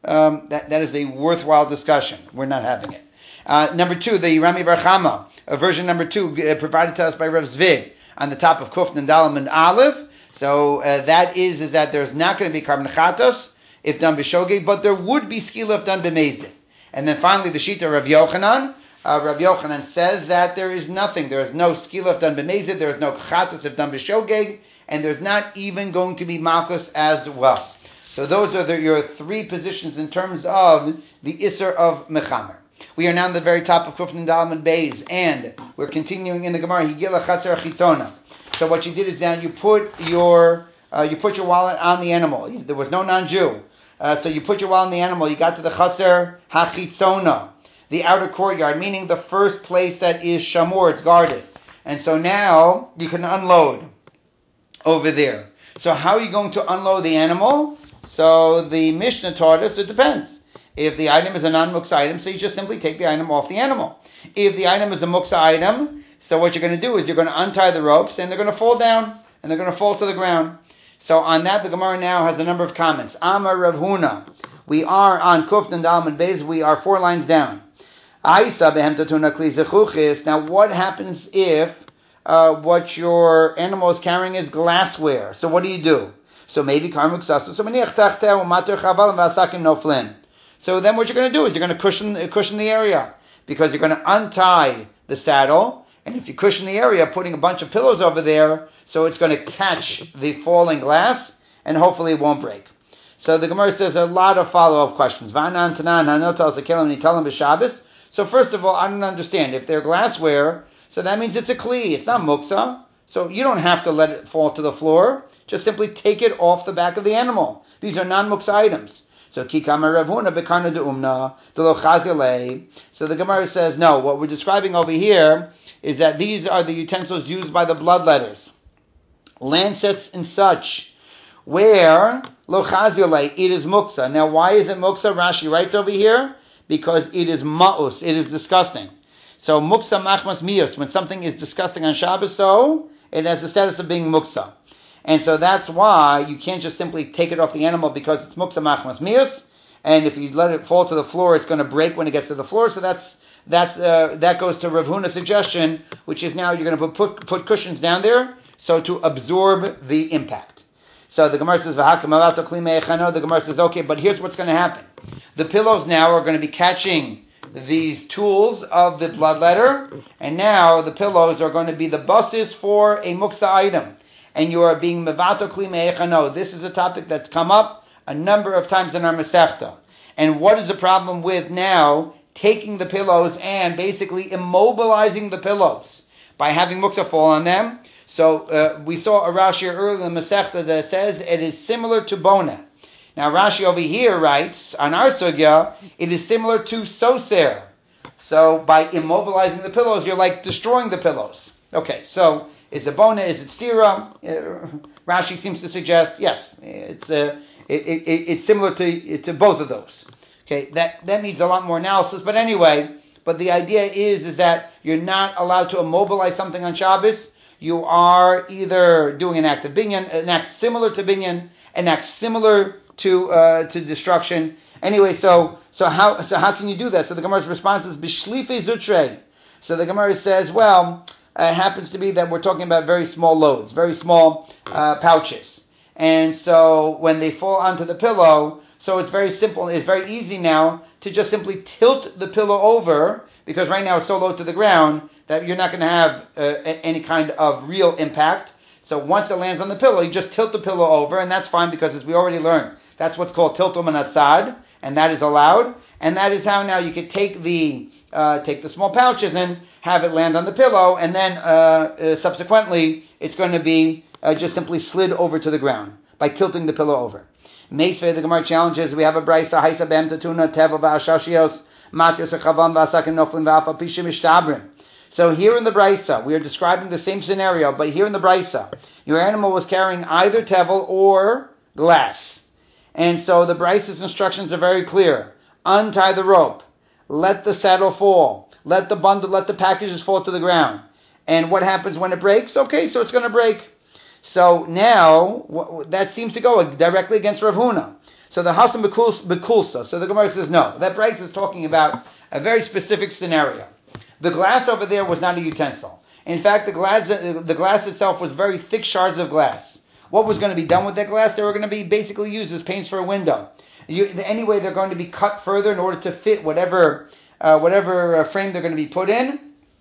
Speaker 1: a worthwhile discussion. We're not having it. Number 2, the Rami Bar Chama, version number 2, provided to us by Rav Zvig, on the top of Kuf and Dalam and Aleph. So that is that there's not going to be carbon chatos if done b'shogeg, but there would be skila if done b'mezid. And then finally the Shita Rav Yochanan. Rav Yochanan says that there is nothing. There is no skila if done b'mezid. There is no chatos if done b'shogeg, and there's not even going to be malchus as well. So those are your 3 positions in terms of the Isser of Mechamer. We are now on the very top of Kuf and Dalam and Beis, and we're continuing in the Gemara. Higila Chatzer Chitzona. So what you did is now you put your wallet on the animal. There was no non-Jew. So you put your wallet on the animal. You got to the Chatzer HaChitzona, the outer courtyard, meaning the first place that is shamor, it's guarded. And so now you can unload over there. So how are you going to unload the animal? So the Mishnah taught us it depends. If the item is a non-muksa item, so you just simply take the item off the animal. If the item is a muksa item, so what you're going to do is you're going to untie the ropes and they're going to fall down and they're going to fall to the ground. So on that, the Gemara now has a number of comments. Amar Rav Huna. We are on Kuf and Dalam and Beis. We are 4 lines down. Now what happens if what your animal is carrying is glassware? So what do you do? So maybe karmuk sasu. So then what you're going to do is you're going to cushion the area, because you're going to untie the saddle, and if you cushion the area, putting a bunch of pillows over there, so it's going to catch the falling glass, and hopefully it won't break. So the Gemara says a lot of follow-up questions. So first of all, I don't understand. If they're glassware, so that means it's a kli. It's not muksa. So you don't have to let it fall to the floor. Just simply take it off the back of the animal. These are non-muksa items. So kikama Rav Huna bekarna de umna de lo. So the Gemara says, no, what we're describing over here is that these are the utensils used by the bloodletters, lancets and such, where lo chazile, it is muksa. Now why is it muksa? Rashi writes over here, because it is ma'us, it is disgusting. So muksa machmas mius, when something is disgusting on Shabbos, so it has the status of being muksa. And so that's why you can't just simply take it off the animal because it's muksa machmas mius, and if you let it fall to the floor, it's going to break when it gets to the floor. So that goes to Rav Huna's suggestion, which is now you're going to put cushions down there, so to absorb the impact. So the Gemara says, the Gemara says, okay, but here's what's going to happen. The pillows now are going to be catching these tools of the bloodletter, and now the pillows are going to be the buses for a muksa item. And you are being mevato kli me'echano. This is a topic that's come up a number of times in our Masechta. And what is the problem with now taking the pillows and basically immobilizing the pillows by having muksa fall on them? So we saw a Rashi earlier in the Masechta that says it is similar to bona. Now Rashi over here writes, on our sugya, it is similar to soser. So by immobilizing the pillows, you're like destroying the pillows. Okay, so is it bona, is it stira? Rashi seems to suggest, yes, it's similar to both of those. Okay, that needs a lot more analysis, but anyway, but the idea is that you're not allowed to immobilize something on Shabbos. You are either doing an act of binyan, an act similar to binyan, an act similar to destruction. Anyway, so how can you do that? So the Gemara's response is bishlife zutre. So the Gemara says, well, it happens to be that we're talking about very small loads, very small pouches, and so when they fall onto the pillow, so it's very simple. It's very easy now to just simply tilt the pillow over, because right now it's so low to the ground that you're not going to have any kind of real impact. So once it lands on the pillow, you just tilt the pillow over, and that's fine, because as we already learned, that's what's called tiltum anatzad, and that is allowed. And that is how now you could take the small pouches and have it land on the pillow, and then subsequently it's going to be just simply slid over to the ground by tilting the pillow over. Meisvei, the Gemara challenges, we have a brisa, haisa b'em tatuna teva v'ashashios matios echavam v'asakin noflim v'afa pishim ishtabrim. So here in the brisa, we are describing the same scenario, but here in the brisa, your animal was carrying either tevel or glass. And so the brisa's instructions are very clear. Untie the rope. Let the saddle fall. Let the packages fall to the ground. And what happens when it breaks? Okay, so it's going to break. So now, that seems to go directly against Rav Huna. So the Hasan Bekulsa. So the Gemara says, no, that brisa is talking about a very specific scenario. The glass over there was not a utensil. In fact, the glass itself was very thick shards of glass. What was going to be done with that glass? They were going to be basically used as paints for a window. Anyway, they're going to be cut further in order to fit whatever frame they're going to be put in.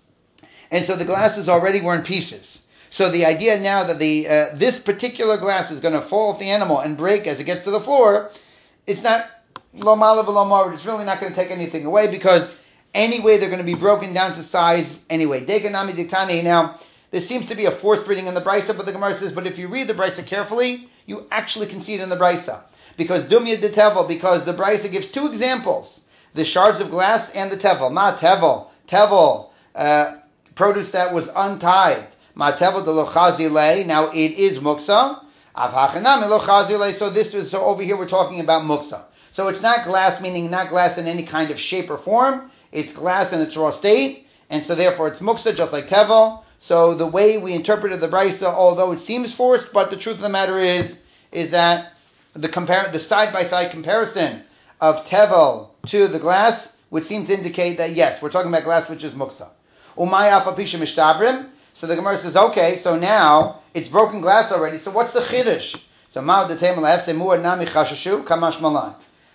Speaker 1: And so the glasses already were in pieces. So the idea now that this particular glass is going to fall off the animal and break as it gets to the floor, it's not lo malav lo mar. It's really not going to take anything away, because anyway they're going to be broken down to size anyway. Deganami diktani. Now there seems to be a forced reading in the brisa, but the Gemara says, but if you read the brisa carefully, you actually can see it in the brisa, because dumya de tevel, because the brisa gives two examples: the shards of glass and the tevel. Ma tevel, produce that was untied. Ma tevel de lo chazile. Now it is muksa. Avhachanam lo chazile. So over here we're talking about muksa. So it's not glass, meaning not glass in any kind of shape or form. It's glass in its raw state, and so therefore it's muksa, just like tevel. So the way we interpreted the brisa, although it seems forced, but the truth of the matter is that the side-by-side comparison of tevel to the glass would seem to indicate that yes, we're talking about glass, which is muksa. Umay afa pisha mishtabrim. So the Gemara says, okay, so now it's broken glass already. So what's the chiddush? So ma'od detem la'ef semur nami chashashu kamash malan.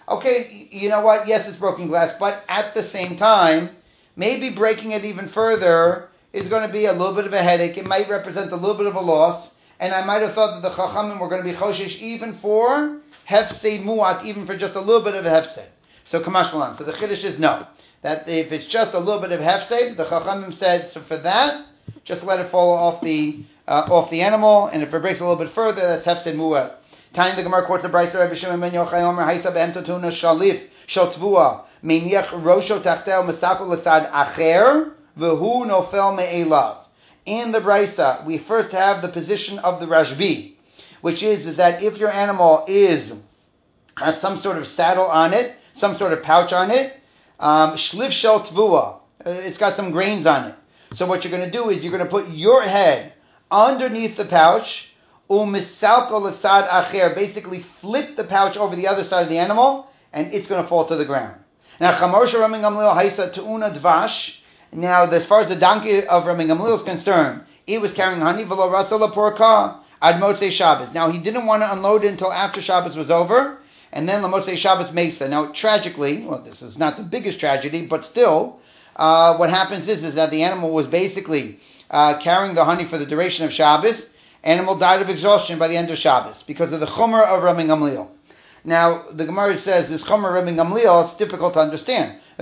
Speaker 1: Okay, you know what? Yes, it's broken glass, but at the same time, maybe breaking it even further is going to be a little bit of a headache. It might represent a little bit of a loss, and I might have thought that the Chachamim were going to be choshesh even for hefsed muat, even for just a little bit of a hefsed. So Kamash Malan. So the Chiddush is no. That if it's just a little bit of hefsed, the Chachamim said, so for that, just let it fall off the animal, and if it breaks a little bit further, that's hefsed muat. Tying the Gemara quotes the Brayso Rabbi Shimon ben Yochai Omer Haisa behem tatuna shalif shel tvua meniach rosho tachteo mesako l'tzad acher v'hu nofel me'elav. In the Brayso, we first have the position of the Rashbi, which is that if your animal has some sort of saddle on it, some sort of pouch on it, shlif shel tvua, it's got some grains on it. So what you're going to do is you're going to put your head underneath the pouch, umisalko l'tzad acher, basically flip the pouch over the other side of the animal, and it's going to fall to the ground. Now, chamor Rami Gamliel haisa teuna dvash. Now, as far as the donkey of Rami Gamliel is concerned, it was carrying honey v'lo ratza l'porka ad motzei Shabbos. Now, he didn't want to unload it until after Shabbos was over, and then l'motzei Shabbos mesa. Now, tragically, well, this is not the biggest tragedy, but still, what happens is that the animal was basically carrying the honey for the duration of Shabbos. Animal died of exhaustion by the end of Shabbos because of the Chomer of Rami Gamliel. Now, the Gemara says this Chomer of Rami Gamliel, it's difficult to understand. So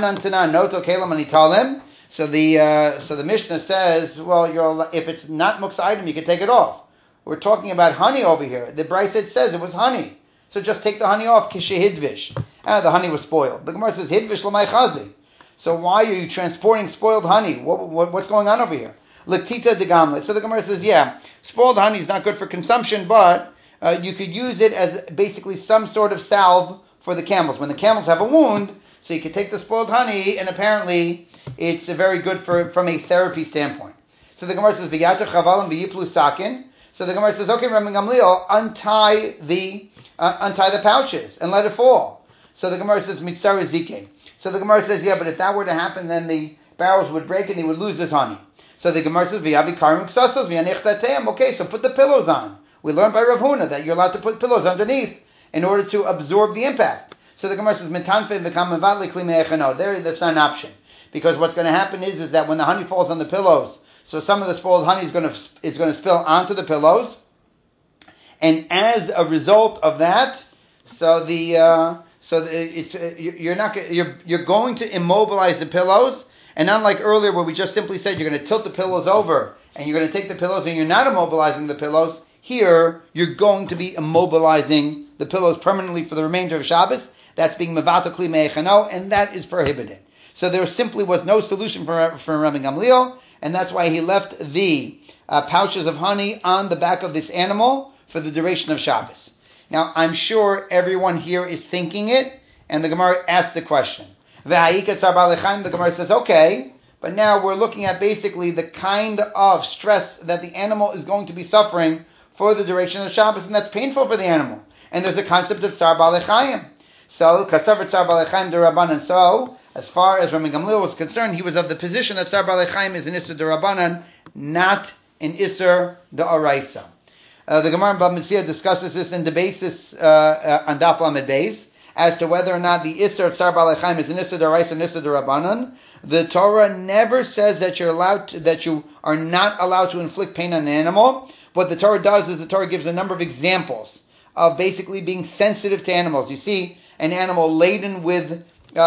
Speaker 1: the Mishnah says, well, if it's not muksa item, you can take it off. We're talking about honey over here. The Brayso says it was honey. So just take the honey off, kishe hidvish. The honey was spoiled. The Gemara says, hidvish l'may chazi. So why are you transporting spoiled honey? What's going on over here? L'ktita de gamle. So the Gemara says, yeah, spoiled honey is not good for consumption, but you could use it as basically some sort of salve for the camels. When the camels have a wound, so you could take the spoiled honey, and apparently it's very good from a therapy standpoint. So the Gemara says, v'yata chavalim v'yiplu sakin. So the Gemara says, okay, Rami Gamliel, untie the pouches and let it fall. So the Gemara says, mitzvah zike. So the Gemara says, yeah, but if that were to happen, then the barrels would break and he would lose his honey. So the Gemara says, "V'yavi karim ksasos v'yanich. Okay, so put the pillows on. We learned by Rav Huna that you're allowed to put pillows underneath in order to absorb the impact. So the Gemara says, "Metanfe v'kamavadli kli me'echano." There, that's not an option, because what's going to happen is that when the honey falls on the pillows, so some of the spoiled honey is going to spill onto the pillows, and as a result of that, you're going to immobilize the pillows. And unlike earlier where we just simply said you're going to tilt the pillows over and you're going to take the pillows and you're not immobilizing the pillows, here you're going to be immobilizing the pillows permanently for the remainder of Shabbos. That's being mevato kli me'echano, and that is prohibited. So there simply was no solution for Rami Gamliel, and that's why he left the pouches of honey on the back of this animal for the duration of Shabbos. Now, I'm sure everyone here is thinking it, and the Gemara asks the question. The Gemara says, okay, but now we're looking at basically the kind of stress that the animal is going to be suffering for the duration of Shabbos, and that's painful for the animal. And there's a concept of Tsar Balei Chayim. So, Kasavar Tsar Balei Chayim D'Rabbanan. So, as far as Rami Gamliel was concerned, he was of the position that Tsar Balei Chayim is an Isser D'Rabbanan, not an Isser D'Oraisa. The Gemara in Bava Metzia discusses this in the basis on Daf Lamed Beis, as to whether or not the Isser of Tsar Balei Chayim is an Isser D'Oraisa and Isser D'Rabbanan. The Torah never says that you are not allowed to inflict pain on an animal. What the Torah does is the Torah gives a number of examples of basically being sensitive to animals. You see an animal laden with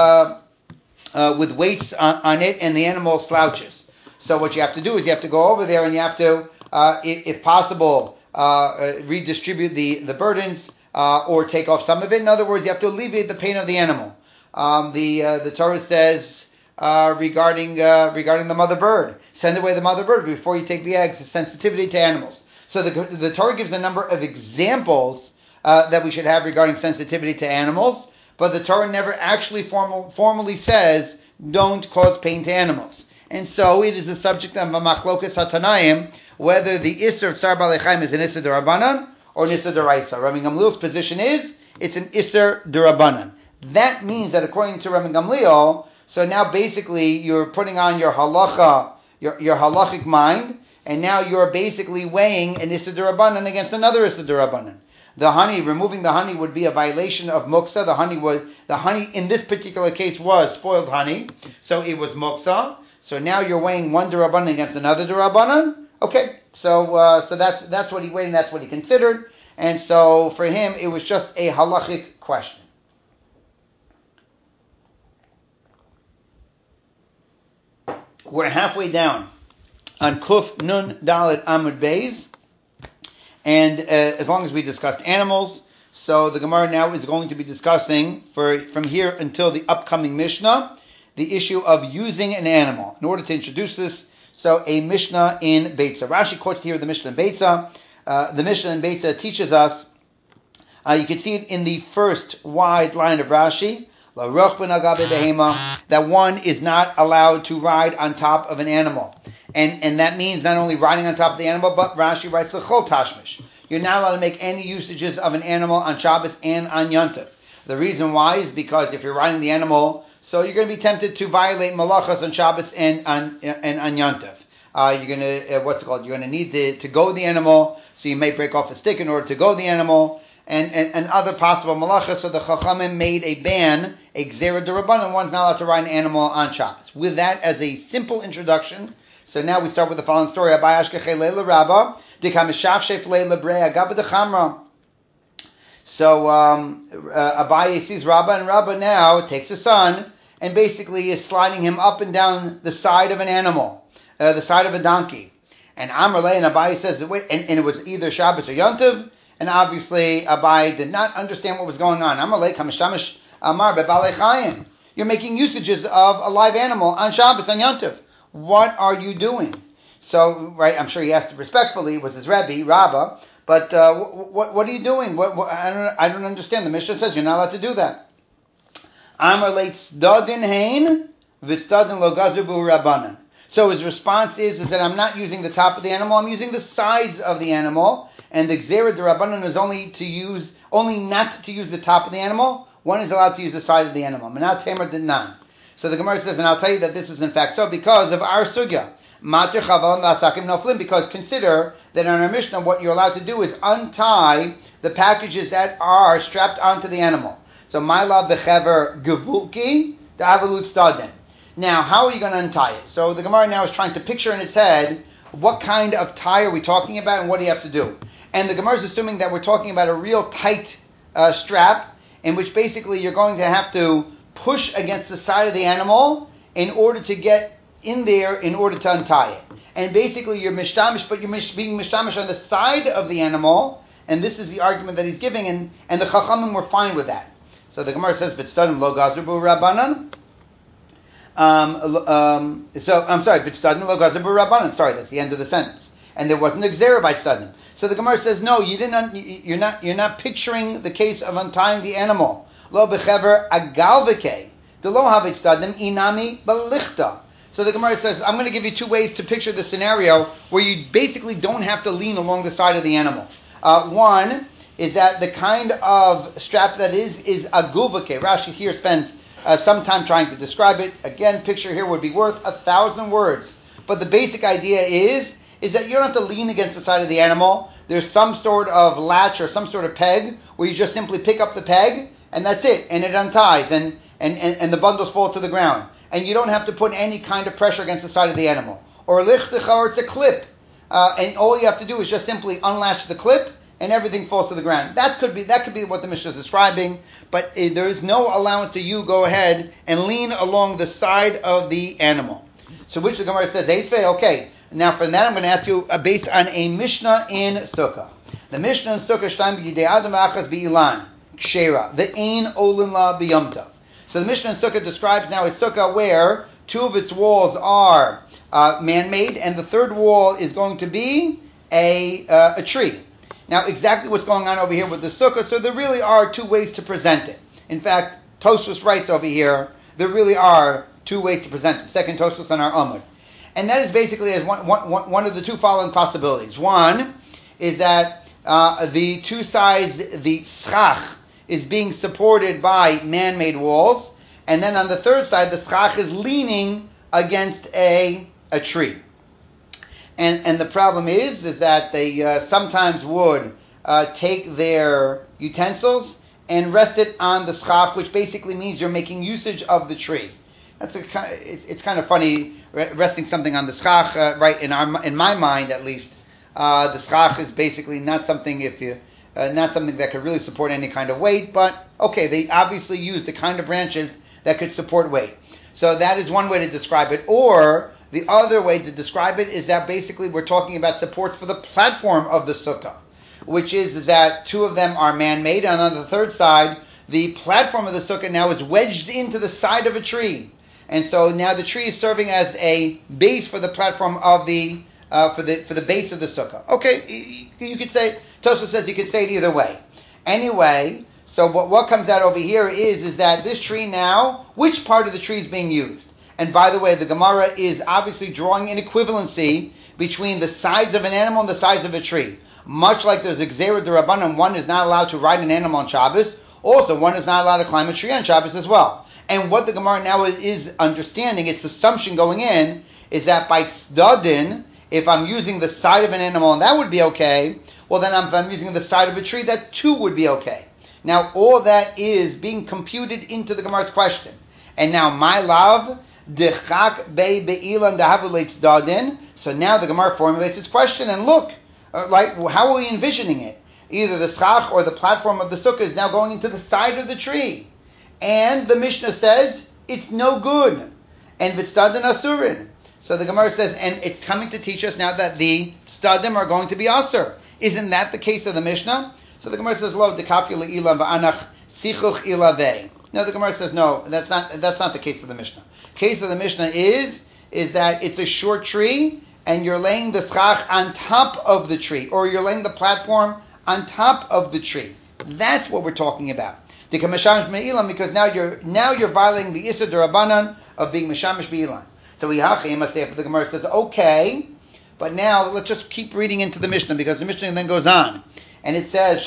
Speaker 1: weights on it, and the animal slouches. So what you have to do is you have to go over there and you have to, if possible, redistribute the burdens, or take off some of it. In other words, you have to alleviate the pain of the animal. The Torah says regarding the mother bird, send away the mother bird before you take the eggs. It's sensitivity to animals. So the Torah gives a number of examples that we should have regarding sensitivity to animals, but the Torah never actually formally says don't cause pain to animals. And so it is a subject of a machlokas hatanayim whether the Isser of Tsar Balei Chayim is an Isser D'Rabbanan or an Isser D'Oraisa. Rami Gamliel's position is it's an Isser D'Rabbanan. That means that according to Rami Gamliel, so now basically you're putting on your halacha, your halachic mind, and now you're basically weighing an Isser D'Rabbanan against another Isser D'Rabbanan. the honey, removing the honey would be a violation of muksa. The honey in this particular case was spoiled honey, so it was muksa. So now you're weighing one derabanan against another derabanan. Okay, so that's what he weighed and that's what he considered, and so for him it was just a halachic question. We're halfway down on Kuf Nun Dalet Amud Beis, and as long as we discussed animals, so the Gemara now is going to be discussing from here until the upcoming Mishnah the issue of using an animal. In order to introduce this, so a Mishnah in Beitza. Rashi quotes here the Mishnah in Beitza. The Mishnah in Beitza teaches us, you can see it in the first wide line of Rashi, that one is not allowed to ride on top of an animal. And that means not only riding on top of the animal, but Rashi writes l'chol tashmish. You're not allowed to make any usages of an animal on Shabbos and on Yontif. The reason why is because if you're riding the animal, so you're going to be tempted to violate malachas on Shabbos and on Yontif. You're going to, You're going to need to go the animal, so you may break off a stick in order to go the animal, and other possible malachas. So the Chachamim made a ban, a gzera d'Rabbanan, one's not allowed to ride an animal on Shabbos. With that as a simple introduction, so now we start with the following story. Abaye ashkechei leila rabba, dikamishafshef leila brea gaba dechamra. So Abaye sees Rabba, and Rabba now takes his son and basically is sliding him up and down the side of an animal, the side of a donkey. And Amrle and Abaye says, and it was either Shabbos or Yontiv, and obviously Abaye did not understand what was going on. Amrle kamishamish amar bebalei chayim. You're making usages of a live animal on Shabbos and Yontiv. What are you doing? So, right, I'm sure he asked respectfully, it was his Rebbe, Rabba, but what are you doing? I don't understand. The Mishnah says you're not allowed to do that. Amar leit stadin hain v'stadin lo gazru bu rabbanan. So his response is that I'm not using the top of the animal, I'm using the sides of the animal, and the gzera d'Rabbanan is only not to use the top of the animal. One is allowed to use the side of the animal. Menat temer dinan. So the Gemara says, and I'll tell you that this is in fact so because of our sugya. Matir chaval v'asakim noflim, because consider that in our Mishnah what you're allowed to do is untie the packages that are strapped onto the animal. So ma'ila b'chever gevulki da'avalut stadin. Now, how are you going to untie it? So the Gemara now is trying to picture in its head what kind of tie are we talking about and what do you have to do. And the Gemara is assuming that we're talking about a real tight strap in which basically you're going to have to push against the side of the animal in order to get in there in order to untie it. And basically you're mishtamish, but you're being mishtamish on the side of the animal, and this is the argument that he's giving, and the Chachamim were fine with that. So the Gemara says, "B'tzadim lo gazru bu rabbanan." So I'm sorry, "B'tzadim lo gazru bu rabbanan." Sorry, that's the end of the sentence, and there wasn't a gzera by tzadim. So the Gemara says, "No, you didn't. You're not picturing the case of untying the animal. Lo b'chever agalvike de lo havit tzadim inami b'lichta." So the Gemara says, I'm going to give you two ways to picture the scenario where you basically don't have to lean along the side of the animal. One is that the kind of strap that is a guvake. Rashi here spends some time trying to describe it. Again, picture here would be worth 1,000 words. But the basic idea is that you don't have to lean against the side of the animal. There's some sort of latch or some sort of peg where you just simply pick up the peg and that's it. And it unties and the bundles fall to the ground. And you don't have to put any kind of pressure against the side of the animal. Or lichticha, or it's a clip. And all you have to do is just simply unlatch the clip and everything falls to the ground. That could be what the Mishnah is describing, but there is no allowance to you go ahead and lean along the side of the animal. So which the Gemara says, Eisvei, okay. Now for that I'm going to ask you based on a Mishnah in Sukkah. The Mishnah in Sukkah, Shtaim b'yidei adam achas b'ilan, kshera, ve'ein olin la b'yomta. So the Mishnah in Sukkah describes now a Sukkah where two of its walls are man-made and the third wall is going to be a tree. Now exactly what's going on over here with the Sukkah, so there really are two ways to present it. In fact, Tosfos writes over here, there really are two ways to present it. Second Tosfos on our Amud. And that is basically as one of the two following possibilities. One is that the two sides, the schach, is being supported by man-made walls, and then on the third side, the schach is leaning against a tree. And the problem is that they sometimes would take their utensils and rest it on the schach, which basically means you're making usage of the tree. It's kind of funny resting something on the schach, right? In my mind, at least, the schach is basically not something not something that could really support any kind of weight. But okay, they obviously use the kind of branches that could support weight. So that is one way to describe it. Or the other way to describe it is that basically we're talking about supports for the platform of the sukkah, which is that two of them are man-made, and on the third side, the platform of the sukkah now is wedged into the side of a tree. And so now the tree is serving as a base for the platform of the for the base of the sukkah. Okay, you could say, Tosfos says you could say it either way. Anyway, so what comes out over here is that this tree now, which part of the tree is being used? And by the way, the Gemara is obviously drawing an equivalency between the size of an animal and the size of a tree. Much like there's a Gzeira D'Rabbanan, one is not allowed to ride an animal on Shabbos. Also, one is not allowed to climb a tree on Shabbos as well. And what the Gemara now is understanding, its assumption going in, is that by tzadin, if I'm using the side of an animal and that would be okay, well then if I'm using the side of a tree, that too would be okay. Now all that is being computed into the Gemara's question. And now my lav, dechak be be'ilan dahavulei tzadin. So now the Gemara formulates its question, and look, like how are we envisioning it? Either the schach or the platform of the sukkah is now going into the side of the tree. And the Mishnah says it's no good. And v'tzadin asurin. So the Gemara says, and it's coming to teach us now that the tzadim are going to be asur. Isn't that the case of the Mishnah? So the Gemara says, lo dekafyu le'ilan va'anach sichuch ilavei. No, the Gemara says, no, that's not the case of the Mishnah. Case of the Mishnah is that it's a short tree, and you're laying the schach on top of the tree, or you're laying the platform on top of the tree. That's what we're talking about. The kamashamish be'ilan, because now you're violating the Issur D'Rabbanan of being mashamish be'ilan. So the Gemara says, okay, but now let's just keep reading into the Mishnah, because the Mishnah then goes on, and it says,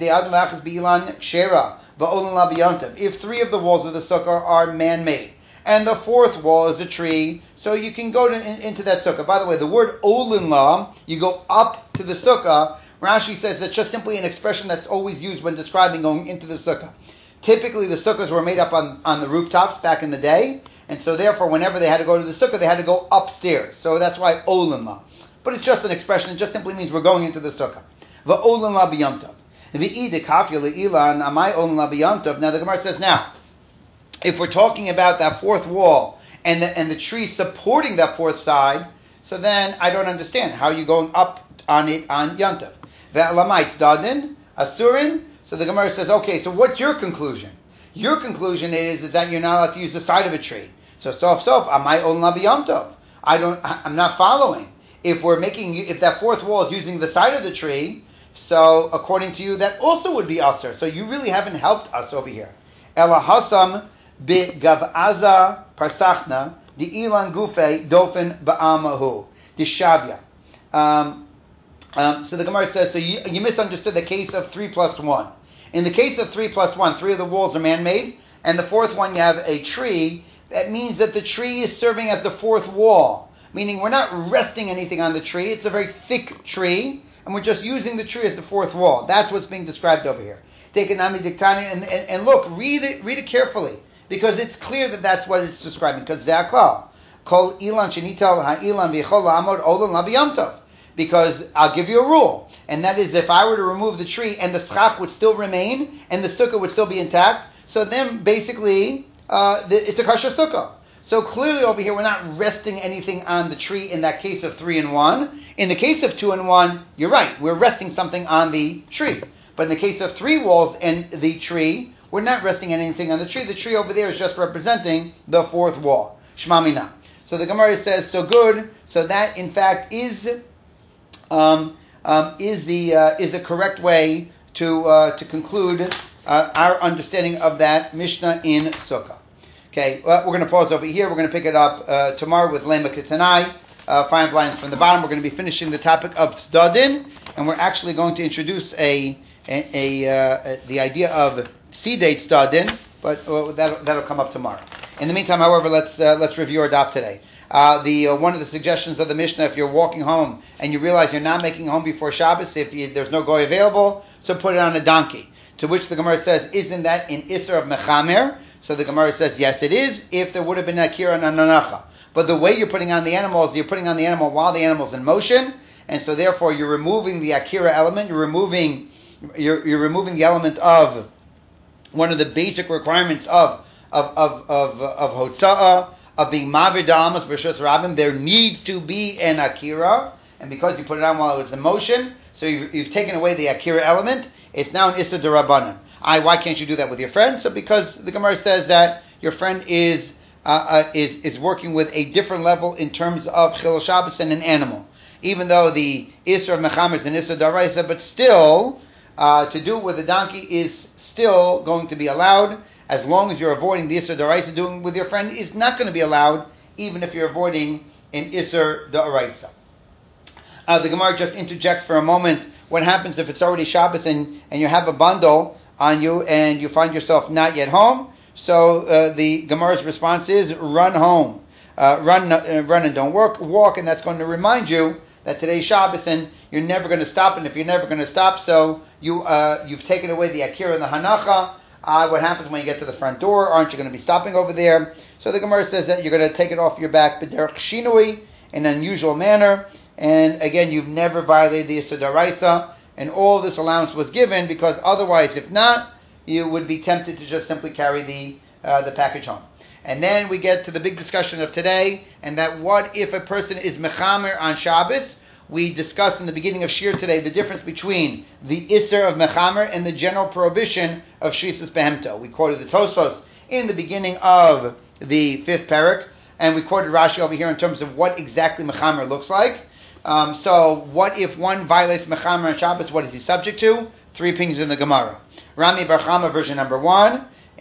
Speaker 1: if three of the walls of the sukkah are man-made, and the fourth wall is a tree, so you can go into that sukkah. By the way, the word olin la, you go up to the sukkah. Rashi says that's just simply an expression that's always used when describing going into the sukkah. Typically, the sukkahs were made up on the rooftops back in the day, and so therefore, whenever they had to go to the sukkah, they had to go upstairs. So that's why olin la. But it's just an expression. It just simply means we're going into the sukkah. V'olin la b'yom tov. V'ide kafya le'ilan amai olin la b'yom tov. Now the Gemara says, now, if we're talking about that fourth wall and the tree supporting that fourth side, so then I don't understand how you're going up on it on Yom Tov. Ve'alamai tzadin asurin. So the Gemara says, okay, so what's your conclusion? Your conclusion is that you're not allowed to use the side of a tree. So amai olin la b'yom tov. I'm not following. If that fourth wall is using the side of the tree, so according to you, that also would be asur. So you really haven't helped us over here. Ela hasam b'gavaza parsachna the ilan gufe dofen ba'amahu the shavya. So the Gemara says, so you misunderstood the case of 3 plus 1. In the case of 3 plus 1, 3 of the walls are man-made, and the fourth one you have a tree. That means that the tree is serving as the fourth wall, meaning we're not resting anything on the tree. It's a very thick tree, and we're just using the tree as the fourth wall. That's what's being described over here. Take an Ami Diktani, and look, read it carefully, because it's clear that that's what it's describing, because Ze'aklal, Kol Ilan Shenital Ha'ilan V'Yechol La'amod Olan La B'Yom Tov. Because I'll give you a rule, and that is if I were to remove the tree and the schach would still remain and the sukkah would still be intact, so then basically it's a kasher sukkah. So clearly over here we're not resting anything on the tree in that case of 3 and 1. In the case of 2 and 1, you're right, we're resting something on the tree. But in the case of 3 walls and the tree, we're not resting anything on the tree. The tree over there is just representing the fourth wall. Shema Mina. So the Gemara says, so good. So that in fact is a correct way to conclude our understanding of that Mishnah in Sukkah. Okay, well, we're going to pause over here. We're going to pick it up tomorrow with Lema Ketanai, 5 lines from the bottom. We're going to be finishing the topic of Tzadin, and we're actually going to introduce the idea of Sidei Tzadin, but that'll come up tomorrow. In the meantime, however, let's review our daf today. One of the suggestions of the Mishnah, if you're walking home and you realize you're not making it home before Shabbos, if there's no goy available, so put it on a donkey. To which the Gemara says, isn't that in Isser of Mechamer? So the Gemara says, yes, it is, if there would have been Akira and Ananacha. But the way you're putting on the animal is you're putting on the animal while the animal's in motion, and so therefore you're removing the Akira element, you're removing the element of one of the basic requirements of Hotza'ah, of being Mavid Almas B'Shus Rabbim. There needs to be an Akira, and because you put it on while it was in motion, so you've taken away the Akira element, it's now an Issa D'Rabbanan. Why can't you do that with your friend? So because the Gemara says that your friend is working with a different level in terms of Chilul Shabbos than an animal. Even though the Isra of Mechamer is an Issa D'Oraisa, but still, to do it with a donkey is still going to be allowed, as long as you're avoiding the Isra D'Oraisa. Doing it with your friend is not going to be allowed, even if you're avoiding an Isra D'Oraisa. The Gemara just interjects for a moment. What happens if it's already Shabbos and you have a bundle on you and you find yourself not yet home? So the Gemara's response is run home, run and don't walk, and that's going to remind you that today's Shabbos and you're never going to stop. And if you're never going to stop, so you've taken away the Akira and the Hanacha. What happens when you get to the front door? Aren't you going to be stopping over there? So the Gemara says that you're going to take it off your back, b'derech shinui, in an unusual manner. And again, you've never violated the Issa D'Oraisa, and all this allowance was given because otherwise, if not, you would be tempted to just simply carry the package home. And then we get to the big discussion of today, and that what if a person is mechamer on Shabbos? We discussed in the beginning of Shir today the difference between the Isser of mechamer and the general prohibition of Shrisas Behemto. We quoted the Tosfos in the beginning of the 5th parak, and we quoted Rashi over here in terms of what exactly mechamer looks like. So what if one violates mechamer on Shabbos? What is he subject to? 3 opinions in the Gemara. Rami Bar Chama, version number 1,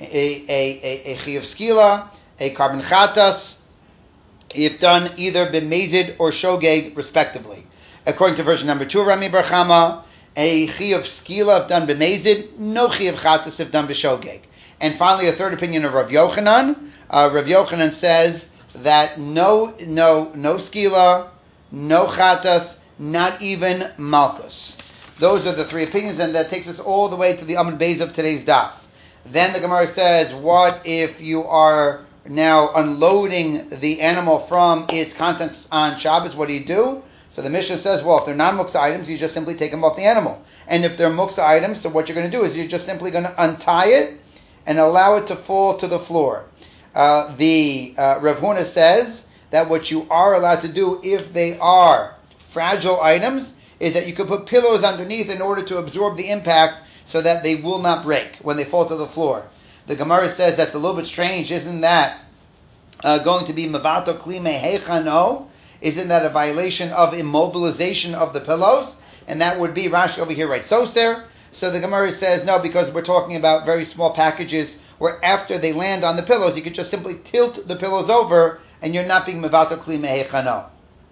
Speaker 1: a Chiyuv Skila, a Carbon Chatas, if done either b'mezid or shogeg, respectively. According to version number 2, Rami Bar Chama, a Chiyuv Skila if done b'mezid, no Chiyuv Chatas if done b'shogeg. And finally, a third opinion of Rav Yochanan. Rav Yochanan says that no Skila, no Chatas, not even Malchus. Those are the 3 opinions, and that takes us all the way to the Amud Beis of today's daf. Then the Gemara says, what if you are now unloading the animal from its contents on Shabbos? What do? So the Mishnah says, well, if they're non-muksa items, you just simply take them off the animal. And if they're muksa items, so what you're going to do is you're just simply going to untie it and allow it to fall to the floor. Rav Huna says that what you are allowed to do if they are fragile items is that you could put pillows underneath in order to absorb the impact so that they will not break when they fall to the floor. The Gemara says that's a little bit strange. Isn't that going to be Mavato Klime Heichano? Isn't that a violation of immobilization of the pillows? And that would be, Rashi over here writes Soser. So the Gemara says no, because we're talking about very small packages where after they land on the pillows, you could just simply tilt the pillows over and you're not being Mavato Klime Heichano.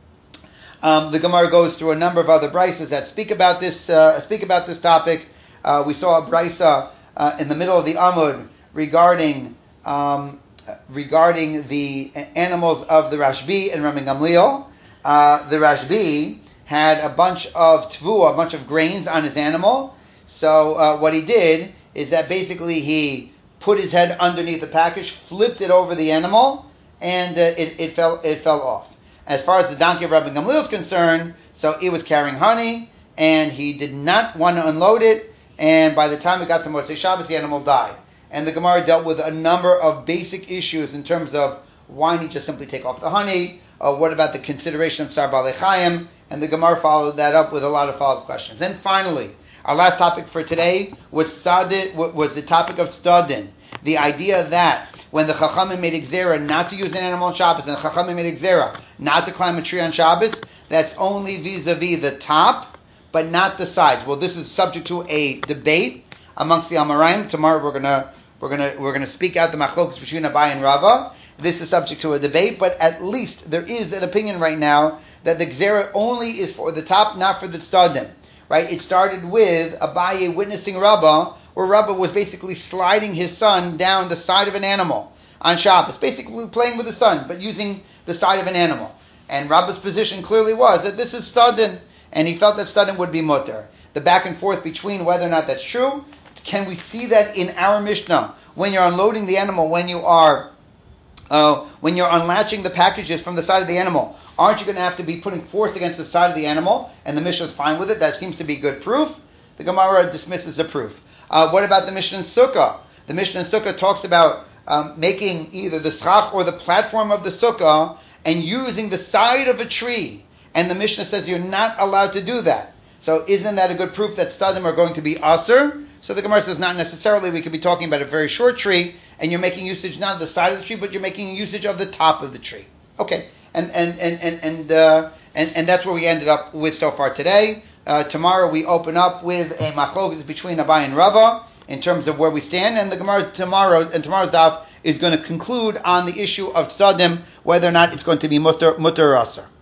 Speaker 1: The Gemara goes through a number of other brises that speak about this topic. We saw a brisa in the middle of the Amud regarding the animals of the Rashbi and Rami Gamliel. The Rashbi had a bunch of tvua, a bunch of grains on his animal. So what he did is that basically he put his head underneath the package, flipped it over the animal, and it fell off. As far as the donkey of Rabbi Gamliel is concerned, so it was carrying honey, and he did not want to unload it, and by the time it got to Motzei Shabbos, the animal died. And the Gemara dealt with a number of basic issues in terms of why not just simply take off the honey, what about the consideration of Sar Balei Chaim, and the Gemara followed that up with a lot of follow-up questions. And finally, our last topic for today was the topic of Tzadin, the idea that when the Chachamim made Gzera not to use an animal on Shabbos, and the Chachamim made Gzera not to climb a tree on Shabbos, that's only vis-a-vis the top, but not the sides. Well, this is subject to a debate amongst the Amoraim. Tomorrow we're gonna speak out the machlokas between Abai and Rava. This is subject to a debate, but at least there is an opinion right now that the Gzera only is for the top, not for the Tzadim. Right? It started with Abaye witnessing Rava, where Rava was basically sliding his son down the side of an animal on Shabbos, basically playing with the son, but using the side of an animal. And Rava's position clearly was that this is Stadin, and he felt that Stadin would be mutter. the back and forth between whether or not that's true. Can we see that in our Mishnah? When you're unloading the animal, when you're unlatching the packages from the side of the animal, aren't you going to have to be putting force against the side of the animal? And the Mishnah is fine with it. That seems to be good proof. The Gemara dismisses the proof. What about the Mishnah in Sukkah? The Mishnah in Sukkah talks about making either the schach or the platform of the Sukkah and using the side of a tree. And the Mishnah says you're not allowed to do that. So isn't that a good proof that stadim are going to be aser? So the Gemara says not necessarily. We could be talking about a very short tree, and you're making usage not of the side of the tree, but you're making usage of the top of the tree. Okay, and that's where we ended up with so far today. Tomorrow we open up with a machlokes between Abai and Rava in terms of where we stand, and the Gemara tomorrow's daf is going to conclude on the issue of stadim, whether or not it's going to be mutter or aser.